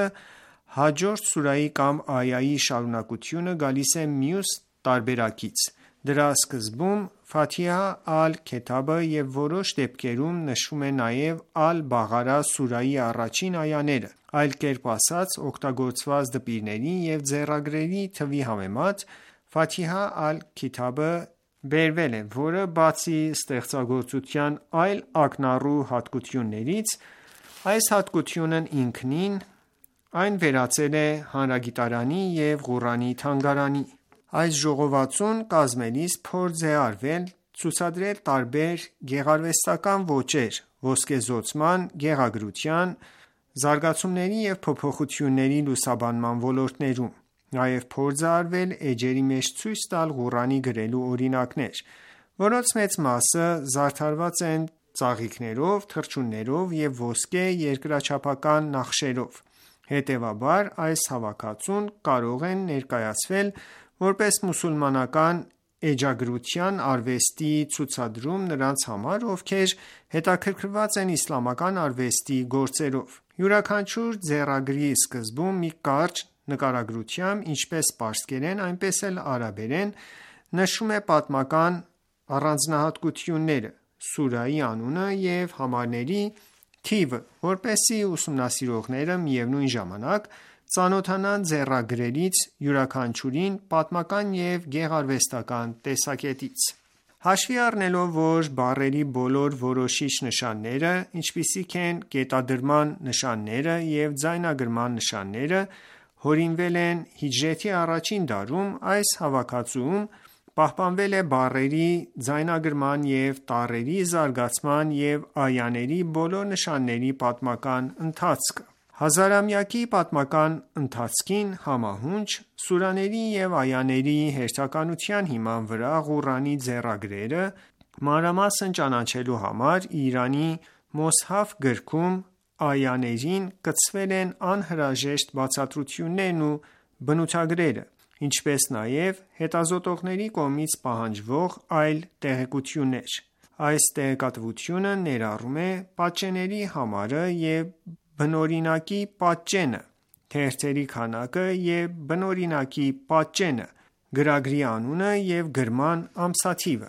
հաջորդ սուրայի կամ այայի շարունակությունը գալիս է մյուս տարբերակից։ Դրա սկզբում «Ֆաթիհա ալ-Քիթաբ»-ը և որոշ դեպքերում նշվում է նաև «Ալ-Բաղարա» սուրայի առաջին այաները։ Այլ կերպ ասած, օգտագործված դպիրների և ձեռագրերի թվի համեմատ «Ֆաթիհա ալ-Քիթաբ»-ը բերվել է, որը բացի ստեղծագործության այլ ակնառու հատկություններից, այս հատկությունն ինքնին այն վերածել է հանրագիտարանի և Ղուրանի թանգարանի։ Այս ժողովածուն կազմելիս փորձ է արվել ցուցադրել տարբեր գեղարվեստական ոճեր ոսկեզօծման, գեղագրության, զարգացումների և փոփոխությունների լուսաբանման ոլորտներում։ Նաև փորձ է արվել էջերի մեջ ցույց տալ Ղուրանի գրելու օրինակներ, որոնց մեծ մասը զարդարված են ծաղիկներով, թռչուններով և ոսկե երկրաչափական նախշերով։ Հետևաբար, այս հավաքածուն կարող է ներկայացվել որպես մուսուլմանական էջագրության արվեստի ցուցադրում նրանց համար, ովքեր հետաքրքրված են իսլամական արվեստի գործերով։ Յուրաքանչյուր ձեռագրի սկզբում մի կարճ նկարագրությամբ ինչպես պարսկերեն, այնպես էլ արաբերեն նշվում է պատմական առանձնահատկությունները, սուրայի անունը և համարների թիվը, որպեսզի ուսումնասիրողները միևնույն ժամանակ ծանոթանան ձեռագրերից յուրաքանչյուրին պատմական և գեղարվեստական տեսակետից։ Հաշվի առնելով, որ բառերի բոլոր որոշիչ նշանները, ինչպիսիք են կետադրման նշանները և ձայնագրման նշանները, հորինվել են հիջրեթի առաջին դարում, այս հավաքածուում պահպանվել է բառերի ձայնագրման և տառերի զարգացման և այաների բոլոր նշանների պատմական ընթացքը։ Հազարամյակի պատմական ընթացքին համահունչ սուրաների և այաների հերթականության հիման վրա Ղուրանի ձեռագրերը մանրամասն ճանաչելու համար Իրանի «Մոսհաֆ» գրքում այաներին կցվել են անհրաժեշտ բացատրություններն ու բնութագրերը, ինչպես նաև հետազոտողների կողմից պահանջվող այլ տեղեկություններ։ Այս տեղեկատվությունը ներառում է պատճենների համարը և բնօրինակի պատճենը, թերթերի քանակը և բնօրինակի պատճենը, գրագրի անունը և գրման ամսաթիվը։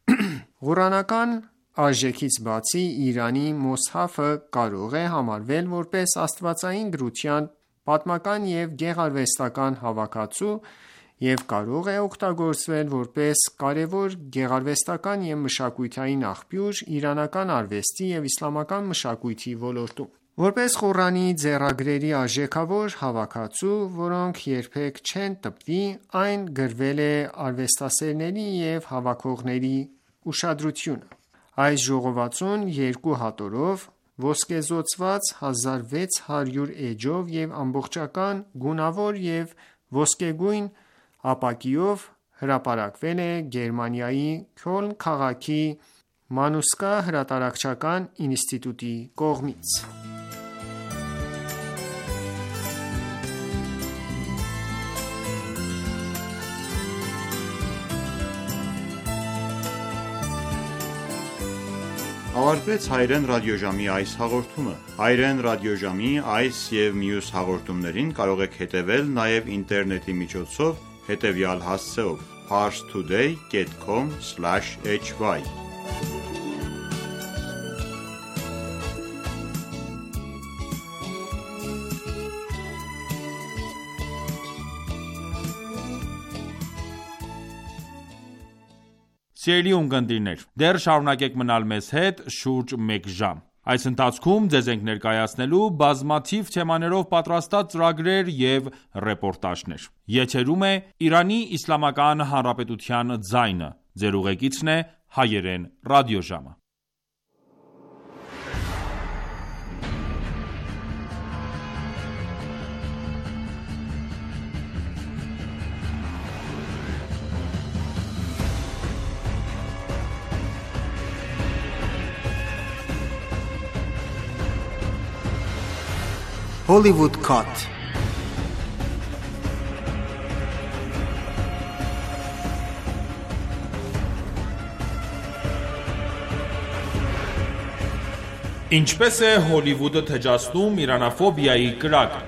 Ղուրանական արժեքից բացի, Իրանի «Մոսհաֆ»-ը կարող է համարվել որպես աստվածային գրության պատմական և գեղարվեստական հավաքածու և կարող է օգտագործվել որպես կարևոր գեղարվեստական և մշակութային աղբյուր իրանական արվեստի և իսլամական մշակույթի ոլորտում: Որպես Ղուրանի ձեռագրերի արժեքավոր հավաքածու, որոնք երբեք չեն տպվի, այն գրավել է արվեստասերների և հավաքողների ուշադրությունը: Այս ժողովածուն երկու հատորով, ոսկեզօծված հազար վեց հարյուր էջով և ամբողջական գունավոր և ոսկեգույն ապակիով, հրապարակվել է Գերմանիայի Քյոլն քաղաքի Մանուսկա հրատարակչական ինստիտուտի կողմից: Ավարտվեց հայրեն ռադիոժամի այս հաղորդումը: Հայրեն ռադիոժամի այս և մյուս հաղորդումներին կարող եք հետևել նաև ինտերնետի միջոցով հետևյալ հասցեով՝ parstoday dot com slash h y: Սիրելի ունկնդիրներ, դեռ շարունակեք մնալ մեզ հետ շուրջ մեկ ժամ: Այս ընթացքում ձեզ ենք ներկայացնելու բազմաթիվ թեմաներով պատրաստած ծրագրեր և ռեպորտաժներ: Եթերում է Իրանի Իսլամական Հանրապետության ձայնը: Ձեր ուղեկիցն է Հայերեն ռադիոժամը: Hollywood Cut Ինչպես է Հոլիվուդը թեջացնում իրանաֆոբիայի կրակը: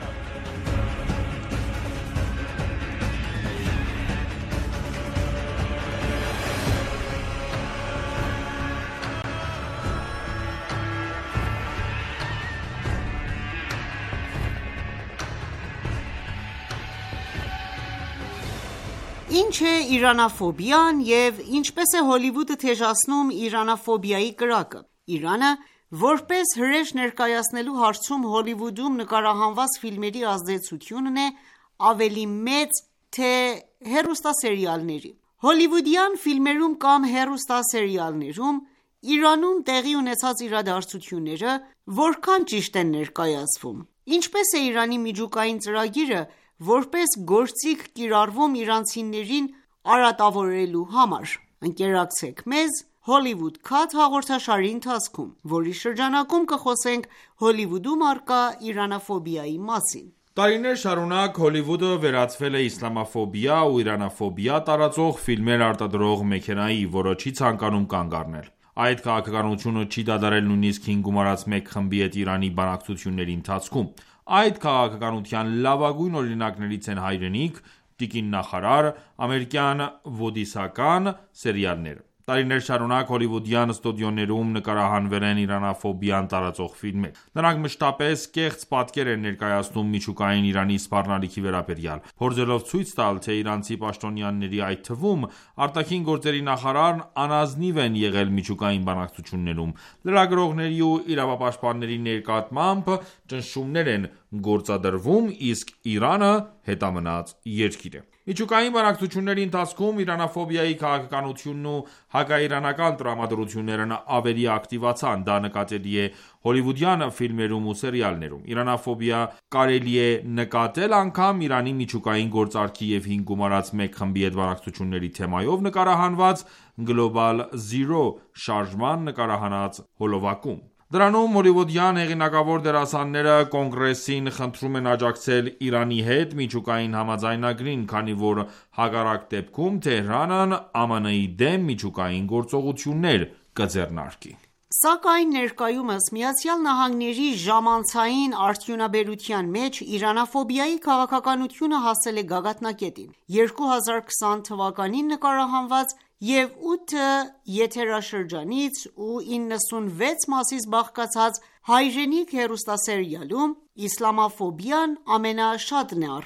Ինչ է իրանաֆոբիան և ինչպես է Հոլիվուդը թեժացնում իրանաֆոբիայի կրակը: Իրանը, որպես հրեշ ներկայացնելու հարցում Հոլիվուդում նկարահանված ֆիլմերի ազդեցությունն է ավելի մեծ, թե հեռուստասերիալների: Հոլիվուդյան ֆիլմերում կամ հեռուստասերիալներում Իրանում տեղի ունեցած իրադարձությունները որքան ճիշտ են ներկայացվում: Ինչպե՞ս է Իրանի միջուկային ծրագիրը որպես գործիք կիրառվում իրանցիներին արատավորելու համար: Ընկերակցեք մեզ Hollywood Cut հաղորդաշարի ընթացքում, որի շրջանակում կխոսենք Հոլիվուդում առկա իրանաֆոբիայի մասին: Տարիներ շարունակ Հոլիվուդը վերածվել է իսլամաֆոբիա ու իրանաֆոբիա տարածող ֆիլմեր արտադրող մեքենայի, որը չի ցանկանում կանգ առնել: Այդ քաղաքականությունը չի դադարել նույնիսկ հին գումարած մեկ խմբի հետ Իրանի բանակցությունների ընթացքում: Այդ քաղաքականության լավագույն օրինակներից են «Հայրենիք», «Տիկին նախարար», ամերիկյան ոդիսական սերիալները: Տարիներ շարունակ հոլիվուդյան ստուդիոներում նկարահանվել են իրանաֆոբիան տարածող ֆիլմեր: Նրանք մշտապես կեղծ պատկեր են ներկայացնում միջուկային Իրանի սպառնալիքի վերաբերյալ, փորձելով ցույց տալ, թե իրանցի պաշտոնյաների, այդ թվում ԱԳ նախարարն անազնիվ են եղել միջուկային բանակցություններում, լրագրողների ու իրավապաշտպանների նկատմամբ ճնշումներ են գործադրվում, իսկ Իրանը հետամնաց երկիր է: Միջուկային բանակցությունների ընթացքում իրանաֆոբիայի քաղաքականությունն ու հակաիրանական տրամադրություններն ավելի ակտիվացան: Դա նկատելի է հոլիվուդյան ֆիլմերում ու սերիալներում: Իրանաֆոբիա կարելի է նկատել անգամ Իրանի միջուկային գործարքի և հին գումարած մեկ խմբի հետ բանակցությունների թեմայով նկարահանված «Global Zero» շարժման նկարահանած հոլովակում: Դրանում հոլիվուդյան հեղինակավոր դերասանները Կոնգրեսին խնդրում են աջակցել Իրանի հետ միջուկային համաձայնագրին, քանի որ հակառակ դեպքում Թեհրանն ԱՄՆ-ի դեմ միջուկային գործողություններ կձեռնարկի: Սակայն ներկայումս ԱՄՆ-ի ժամանցային արդյունաբերության մեջ իրանաֆոբիայի քաղաքականությունը հասել է գագաթնակետին: երկու հազար քսան թվականին նկարահանված և ութ եթերաշրջանից ու իննսունվեց մասից բաղկացած «Հայրենիք» հեռուստասերիալում իսլամաֆոբիան ամենաշատն է առկա: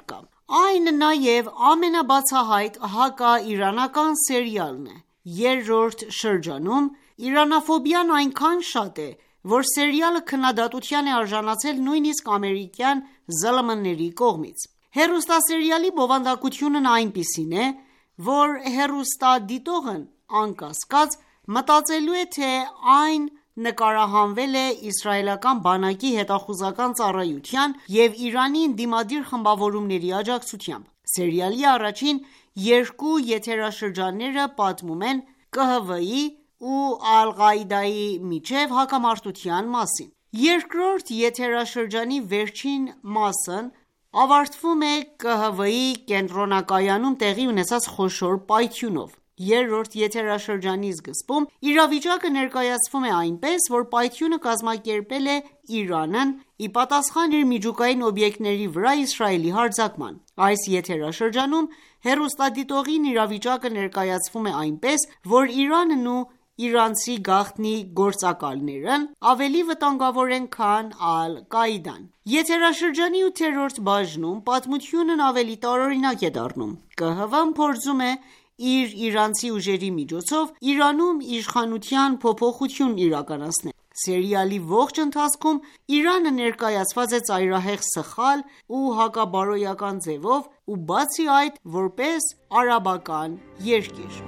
Այն նաև ամենաբացահայտ հակաիրանական սերիալն է։ Երրորդ շրջանում իրանաֆոբիան այնքան շատ է, որ սերիալը քննադատության է արժանացել նույնիսկ ամերիկյան զլմ ների կողմից։ Հեռուստասերիալի բովանդակությունն այնպիսին է, որ հեռուստադիտողն անկասկած մտածելու է, թե այն նկարահանվել է իսրայելական բանակի հետախուզական ծառայության և Իրանի ընդդիմադիր խմբավորումների աջակցությամբ։ Սերիալի առաջին երկու եթերաշրջանները պատմում են Կ Հ В-ի ու Ալ-Ղաիդայի միջև հակամարտության մասին։ Երկրորդ եթերաշրջանի վերջին մասն ավարտվում է Կ Հ В-ի կենտրոնակայանում տեղի ունեցած խոշոր պայթյունով։ Երրորդ եթերաշրջանի սկզբում իրավիճակը ներկայացվում է այնպես, որ պայթյունը կազմակերպել է Իրանն ի պատասխան իր միջուկային օբյեկտների վրա Իսրայելի հարձակման։ Այս եթերաշրջանում հեռուստադիտողին իրավիճակը ներկայացվում է այնպես, որ Իրանն ու իրանցի գաղտնի գործակալներն ավելի վտանգավոր են, քան Ալ-Կաիդան։ Եթերաշրջանի ութերորդ բաժնում պատմությունն ավելի տարօրինակ է դառնում։ Կ Հ V-ն փորձում է իր իրանցի ուժերի միջոցով Իրանում իշխանության փոփոխություն իրականացնել։ Սերիալի ողջ ընթացքում Իրանը ներկայացված է ծայրահեղ սխալ ու հակաբարոյական ձևով ու բացի այդ որպես արաբական երկիր։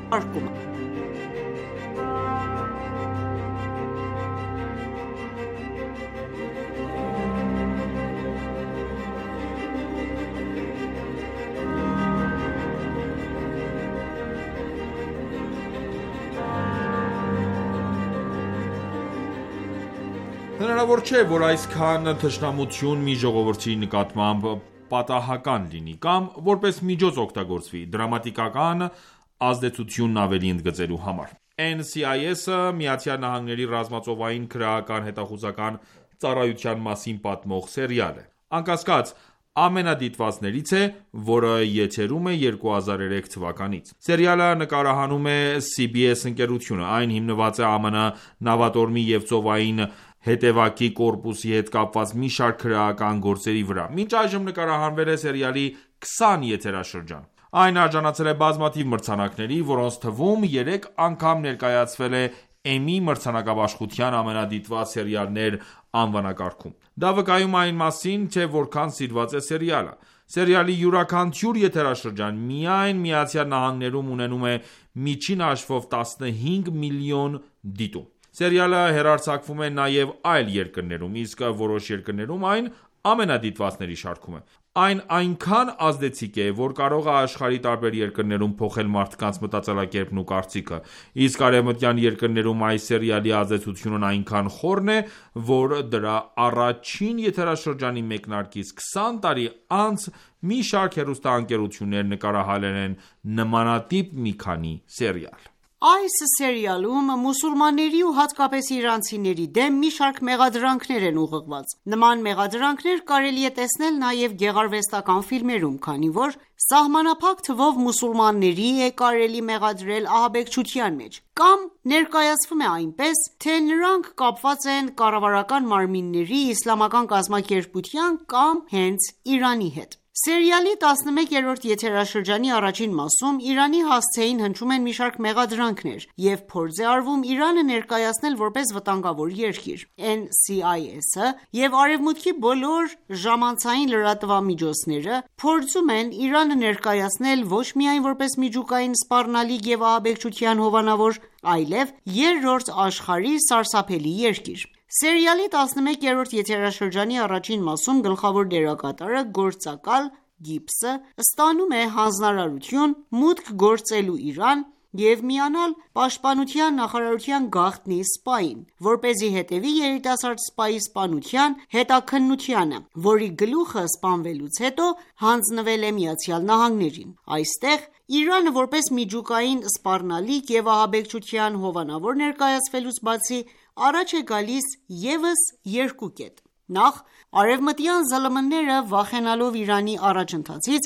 Հնարավոր չէ, որ այսքան թշնամություն մի ժողովրդի նկատմամբ պատահական լինի կամ որպես միջոց օգտագործվի դրամատիկական ազդեցությունն ավելի ընդգծելու համար։ N C I S-ը ԱՄՆ-ի ռազմածովային քրեական հետախուզական ծառայության մասին պատմող սերիալ է։ Անկասկած ամենադիտվածներից է, որը եթերում է երկու հազար երեք թվականից։ Սերիալը նկարահանում է C B S ընկերությունը։ Այն հիմնված է Α M N նավատորմի և ծովային հետևակի կորպուսի հետ կապված մի շարք քրեական գործերի վրա։ Մինչ այժմ նկարահանվել է սերիալի քսան եթերաշրջան։ Այն արժանացել է բազմաթիվ մրցանակների, որոնց թվում երեք անգամ ներկայացվել է Emmy մրցանակաբաշխության ամենադիտված սերիալներ անվանակարգում։ Դա վկայում է այն մասին, թե որքան սիրված է սերիալը։ Սերիալի յուրաքանչյուր եթերաշրջան միայն ԱՄՆ-ում ունենում է միջին հաշվով տասնհինգ միլիոն դիտում։ Սերիալը հեռարձակվում է նաև այլ երկրներում, իսկ որոշ երկրներում այն ամենադիտվածների շարքում է։ Այն այնքան ազդեցիկ է, որ կարող է աշխարհի տարբեր երկրներում փոխել մարդկանց մտածելակերպն ու կարծիքը, իսկ արևմտյան երկրներում այս սերիալի ազդեցությունն այնքան խորն է, որ դրա առաջին եթերաշրջանի մեկնարկից քսան տարի անց մի շարք հեռուստաընկերություններ նկարահանել են նմանատիպ մի քանի սերիալ։ Այս սերիալում մուսուլմանների ու հատկապես իրանցիների դեմ մի շարք մեղադրանքներ են ուղղված։ Նման մեղադրանքներ կարելի է տեսնել նաև գեղարվեստական ֆիլմերում, քանի որ սահմանափակ թվով մուսուլմանների է կարելի մեղադրել ահաբեկչության մեջ, կամ ներկայացվում է այնպես, թե նրանք կապված են կառավարական մարմինների, իսլամական կազմակերպության կամ հենց Իրանի հետ։ Սերիալի տասնմեկերորդ եթերաշրջանի առաջին մասում Իրանի հասցեին հնչում են մի շարք մեղադրանքներ և փորձ է արվում Իրանը ներկայացնել որպես վտանգավոր երկիր։ N C I S-ը և Արևմուտքի բոլոր ժամանցային լրատվամիջոցները փորձում են Իրանը ներկայացնել ոչ միայն որպես միջուկային սպառնալիք և ահաբեկչության հովանավոր, այլև երրորդ աշխարհի սարսափելի երկիր։ Սերիալի տասնմեկերորդ եթերաշրջանի առաջին մասում գլխավոր դերակատարը գործակալ Գիբսը ստանում է հանձնարարություն մուտք գործելու Իրան և միանալ պաշտպանության նախարարության գաղտնի սպային, որպեսզի հետևի երիտասարդ սպայի սպանության հետաքննությանը, որի գլուխը սպանվելուց հետո հանձնվել է ԱՄՆ-ին։ Այստեղ Իրանը որպես միջուկային սպառնալիք և ահաբեկչության հովանավոր ներկայացվելուց բացի, առաջ է գալիս ևս երկու կետ։ Նախ, արևմտյան զլմ-ները վախենալով Իրանի առաջընթացից,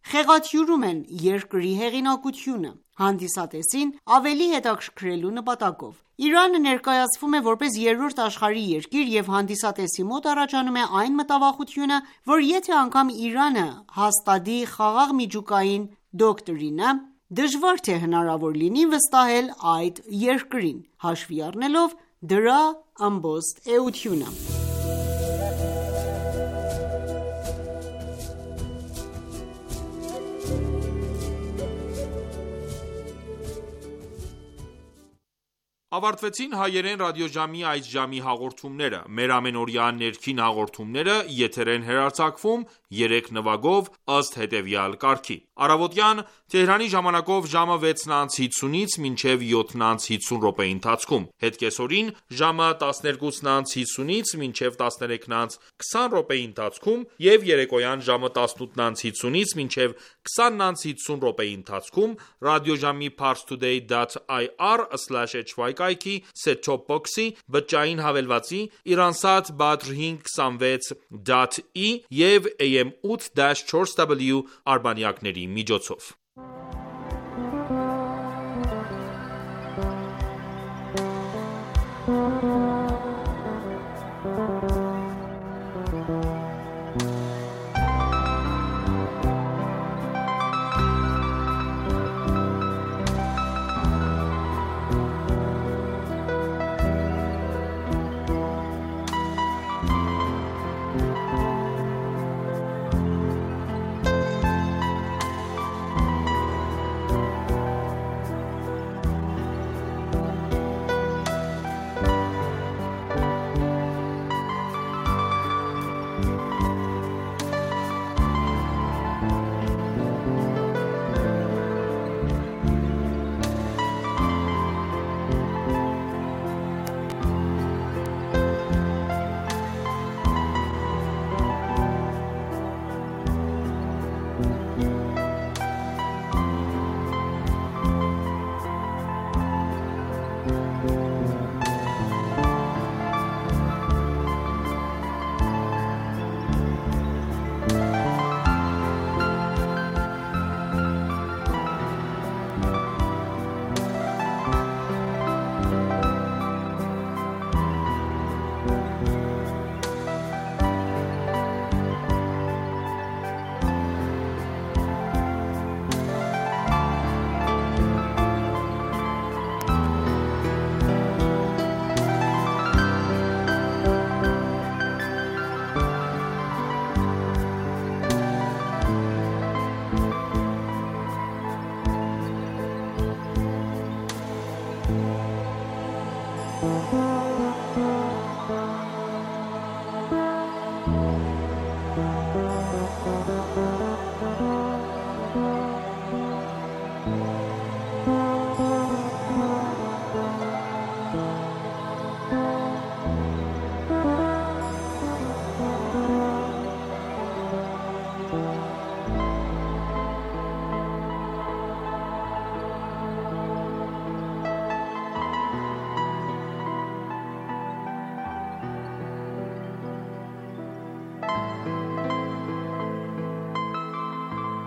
խեղաթյուրում են երկրի հեղինակությունը, հանդիսատեսին ավելի հետաքրքրելու նպատակով: Իրանը ներկայացվում է որպես երրորդ աշխարհի երկիր և հանդիսատեսի մոտ առաջանում է այն մտավախությունը, որ եթե անգամ Իրանը հաստատի խաղաղ միջուկային դոկտրինը, դժվար թե հնարավոր լինի վստահել այդ երկրին, հաշվի առնելով դրա ըմբոստ էությունը: Ավարտվեցին հայերեն ռադիոժամի այս ժամի հաղորդումները: Մեր ամենօրյա ներքին հաղորդումները եթեր են հեռարձակվում երեք նվագով ըստ հետևյալ կարգի: Առավոտյան Թեհրանի ժամանակով ժամը վեցն անց հինգից մինչև յոթն անց հինգ րոպեի ընթացքում, հետ կեսօրին ժամը տասներկուսն անց հինգից մինչև տասներեքն անց քսան րոպեի ընթացքում և երեկոյան ժամը տասնութն անց հինգից մինչև քսանն անց հինգ րոպեի ընթացքում ռադիոժամի parstoday dot i r slash h y կայքի set-top box-ի, բջջային հավելվածի, Iransat Badr հինգ հիսունվեց դոտ ի և A M eight dash four W արբանյակների միջոցով: